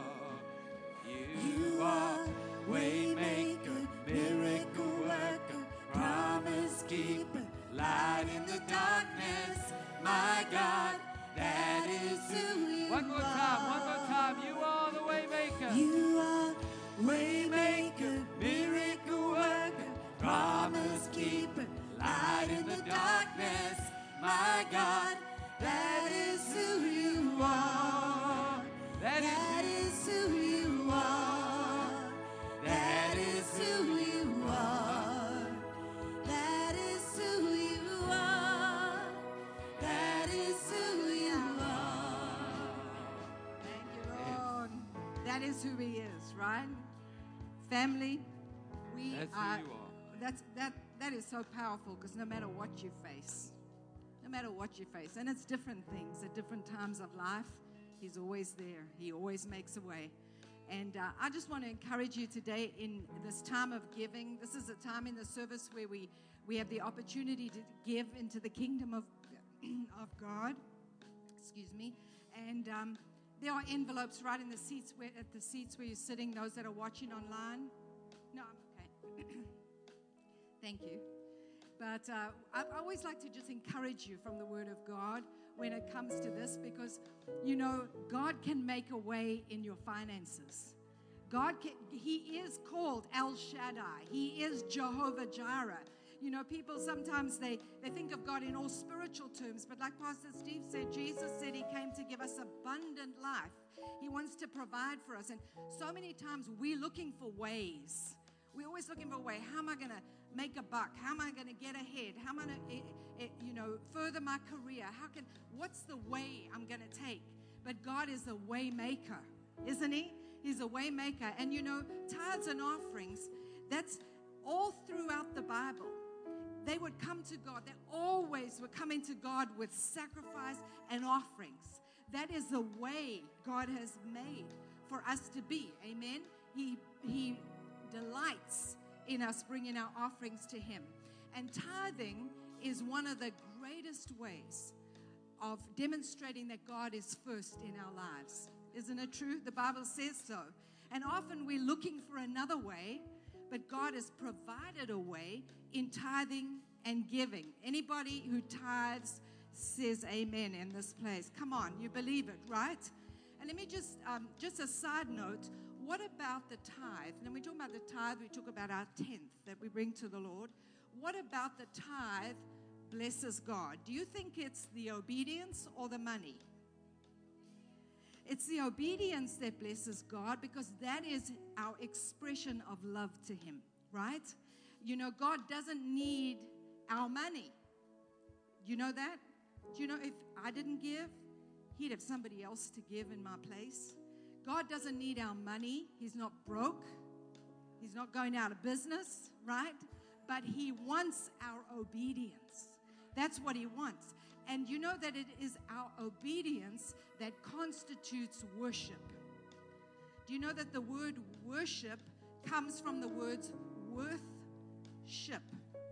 You are waymaker, miracle worker, promise keeper, light in the darkness, my God, that is who you are. One more time, one more time. You are the waymaker. You are waymaker, miracle worker, promise keeper, light in the darkness, my God, that is who you are. That is That is who you are. That is who you are. That is who you are. That is who you are. Thank you, Lord. That is who He is, right? Family, we That's who are. you are. That's that. that is so powerful, because no matter what you face, no matter what you face, and it's different things at different times of life, He's always there. He always makes a way. And uh, I just want to encourage you today in this time of giving. This is a time in the service where we, we have the opportunity to give into the kingdom of, of God. Excuse me. And um, there are envelopes right in the seats where, at the seats where you're sitting, those that are watching online. No, I'm okay. Thank you. But uh, I, I always like to just encourage you from the Word of God when it comes to this, because, you know, God can make a way in your finances. God can, He is called El Shaddai. He is Jehovah Jireh. You know, people sometimes they, they think of God in all spiritual terms, but like Pastor Steve said, Jesus said He came to give us abundant life. He wants to provide for us. And so many times we're looking for ways. We're always looking for a way. How am I going to make a buck? How am I going to get ahead? How am I going to, you know, further my career? How can, what's the way I'm going to take? But God is a way maker, isn't He? He's a way maker. And, you know, tithes and offerings, that's all throughout the Bible. They would come to God. They always were coming to God with sacrifice and offerings. That is the way God has made for us to be. Amen? He, he delights in us bringing our offerings to Him. And tithing is one of the greatest ways of demonstrating that God is first in our lives. Isn't it true? The Bible says so. And often we're looking for another way, but God has provided a way in tithing and giving. Anybody who tithes says amen in this place. Come on, you believe it, right? And let me just, um, just a side note, what about the tithe? And when we talk about the tithe, we talk about our tenth that we bring to the Lord. What about the tithe blesses God? Do you think it's the obedience or the money? It's the obedience that blesses God, because that is our expression of love to Him, right? You know, God doesn't need our money. You know that? Do you know if I didn't give, He'd have somebody else to give in my place? God doesn't need our money. He's not broke. He's not going out of business, right? But He wants our obedience. That's what He wants. And you know that it is our obedience that constitutes worship. Do you know that the word worship comes from the words worth-ship?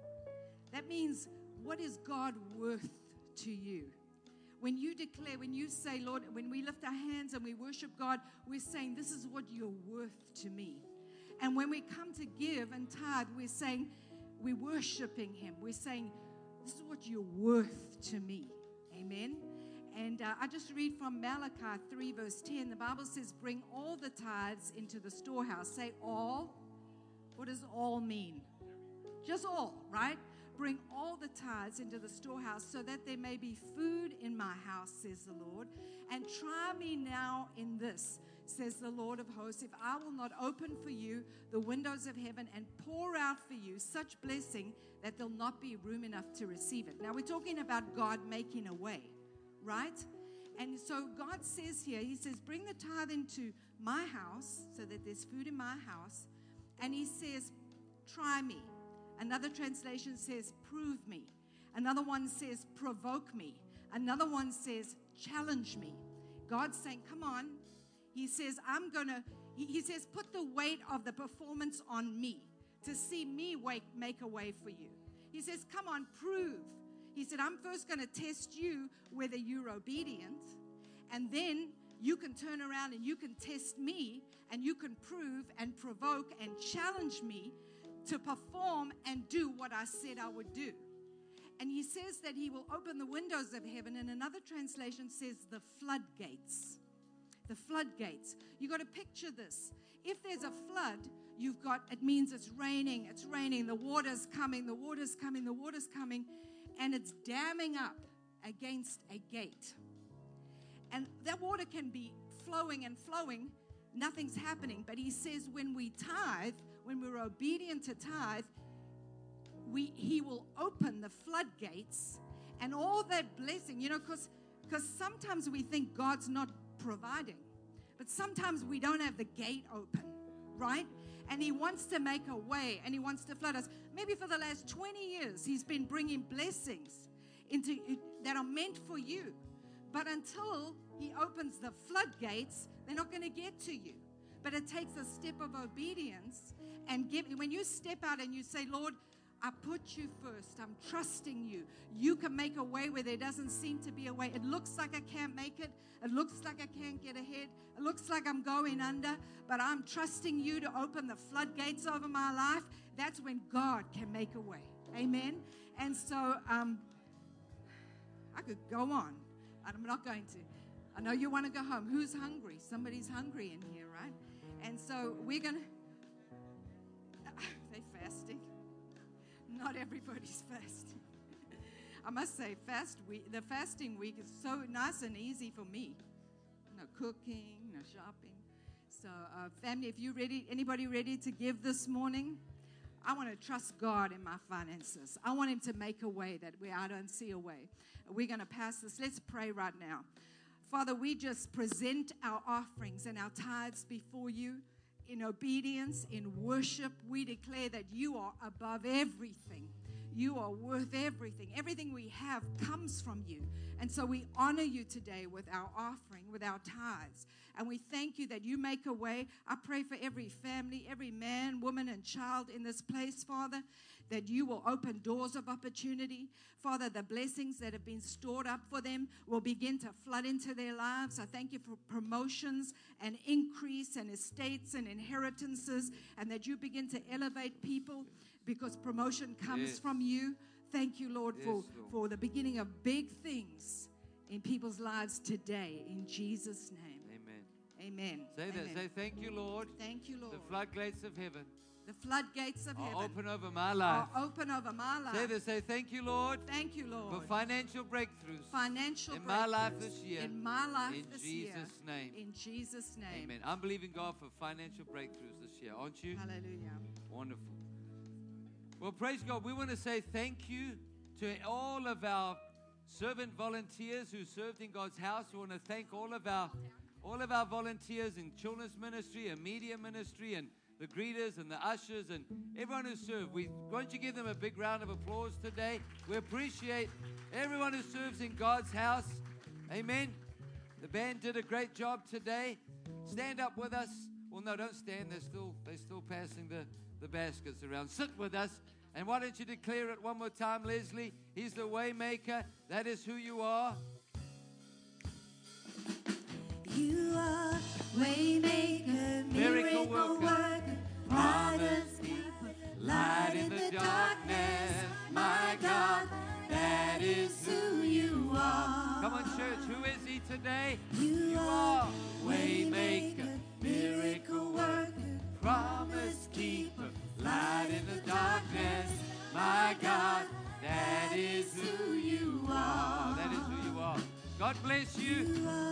That means, what is God worth to you? When you declare, when you say, Lord, when we lift our hands and we worship God, we're saying, this is what you're worth to me. And when we come to give and tithe, we're saying, we're worshiping Him. We're saying, this is what you're worth to me. Amen. And uh, I just read from Malachi three, verse ten. The Bible says, bring all the tithes into the storehouse. Say all. What does all mean? Just all, right? Bring all the tithes into the storehouse, so that there may be food in my house, says the Lord. And try me now in this, says the Lord of hosts, if I will not open for you the windows of heaven and pour out for you such blessing that there'll not be room enough to receive it. Now, we're talking about God making a way, right? And so God says here, He says, bring the tithe into my house so that there's food in my house. And He says, try me. Another translation says, prove me. Another one says, provoke me. Another one says, challenge me. God's saying, come on. He says, I'm going to, he, he says, put the weight of the performance on me to see me wake, make a way for you. He says, come on, prove. He said, I'm first going to test you whether you're obedient, and then you can turn around and you can test me, and you can prove and provoke and challenge me to perform and do what I said I would do. And He says that He will open the windows of heaven, and another translation says the floodgates. The floodgates. You got to picture this. If there's a flood, you've got, it means it's raining, it's raining, the water's coming, the water's coming, the water's coming, and it's damming up against a gate. And that water can be flowing and flowing, nothing's happening. But He says when we tithe, when we're obedient to tithe, we, He will open the floodgates, and all that blessing, you know, because because sometimes we think God's not providing, but sometimes we don't have the gate open, right? And He wants to make a way, and He wants to flood us. Maybe for the last twenty years, He's been bringing blessings into that are meant for you. But until He opens the floodgates, they're not going to get to you. But it takes a step of obedience. And give, when you step out and you say, Lord, I put you first. I'm trusting you. You can make a way where there doesn't seem to be a way. It looks like I can't make it. It looks like I can't get ahead. It looks like I'm going under. But I'm trusting you to open the floodgates over my life. That's when God can make a way. Amen. And so um, I could go on. I'm not going to. I know you want to go home. Who's hungry? Somebody's hungry in here, right? And so we're going to... They're fasting. Not everybody's fasting. I must say, fast week, the fasting week is so nice and easy for me. No cooking, no shopping. So, uh, family, if you ready, anybody ready to give this morning? I want to trust God in my finances. I want Him to make a way that where I don't see a way. We're going to pass this. Let's pray right now. Father, we just present our offerings and our tithes before you. In obedience, in worship, we declare that you are above everything. You are worth everything. Everything we have comes from you. And so we honor you today with our offering, with our tithes. And we thank you that you make a way. I pray for every family, every man, woman, and child in this place, Father, that you will open doors of opportunity. Father, the blessings that have been stored up for them will begin to flood into their lives. I thank you for promotions and increase and estates and inheritances, and that you begin to elevate people because promotion comes Yes. from you. Thank you, Lord, Yes, for, Lord. for the beginning of big things in people's lives today. In Jesus' name. Amen. Amen. Say that. Amen. Say, thank you, Lord. Thank you, Lord. The floodgates of heaven The floodgates of are heaven open over my life. are open over my life. Say this. Say, thank you, Lord, Thank you, Lord. for financial breakthroughs Financial in my life breakthroughs this year. In my life In this Jesus' year. name. In Jesus' name. Amen. I'm believing God for financial breakthroughs this year, aren't you? Hallelujah. Wonderful. Well, praise God. We want to say thank you to all of our servant volunteers who served in God's house. We want to thank all of our all of our volunteers in children's ministry and media ministry and the greeters and the ushers and everyone who served. We won't you give them a big round of applause today? We appreciate everyone who serves in God's house. Amen. The band did a great job today. Stand up with us. Well, no, don't stand. They're still they're still passing the, the baskets around. Sit with us. And why don't you declare it one more time, Leslie? He's the way maker. That is who you are. You are waymaker, miracle worker, promise keeper, light in the darkness. My God, that is who you are. Come on, church. Who is he today? You are are waymaker, miracle worker, promise keeper, light in the darkness. My God, that is who who you are. are. That is who you are. God bless you. You are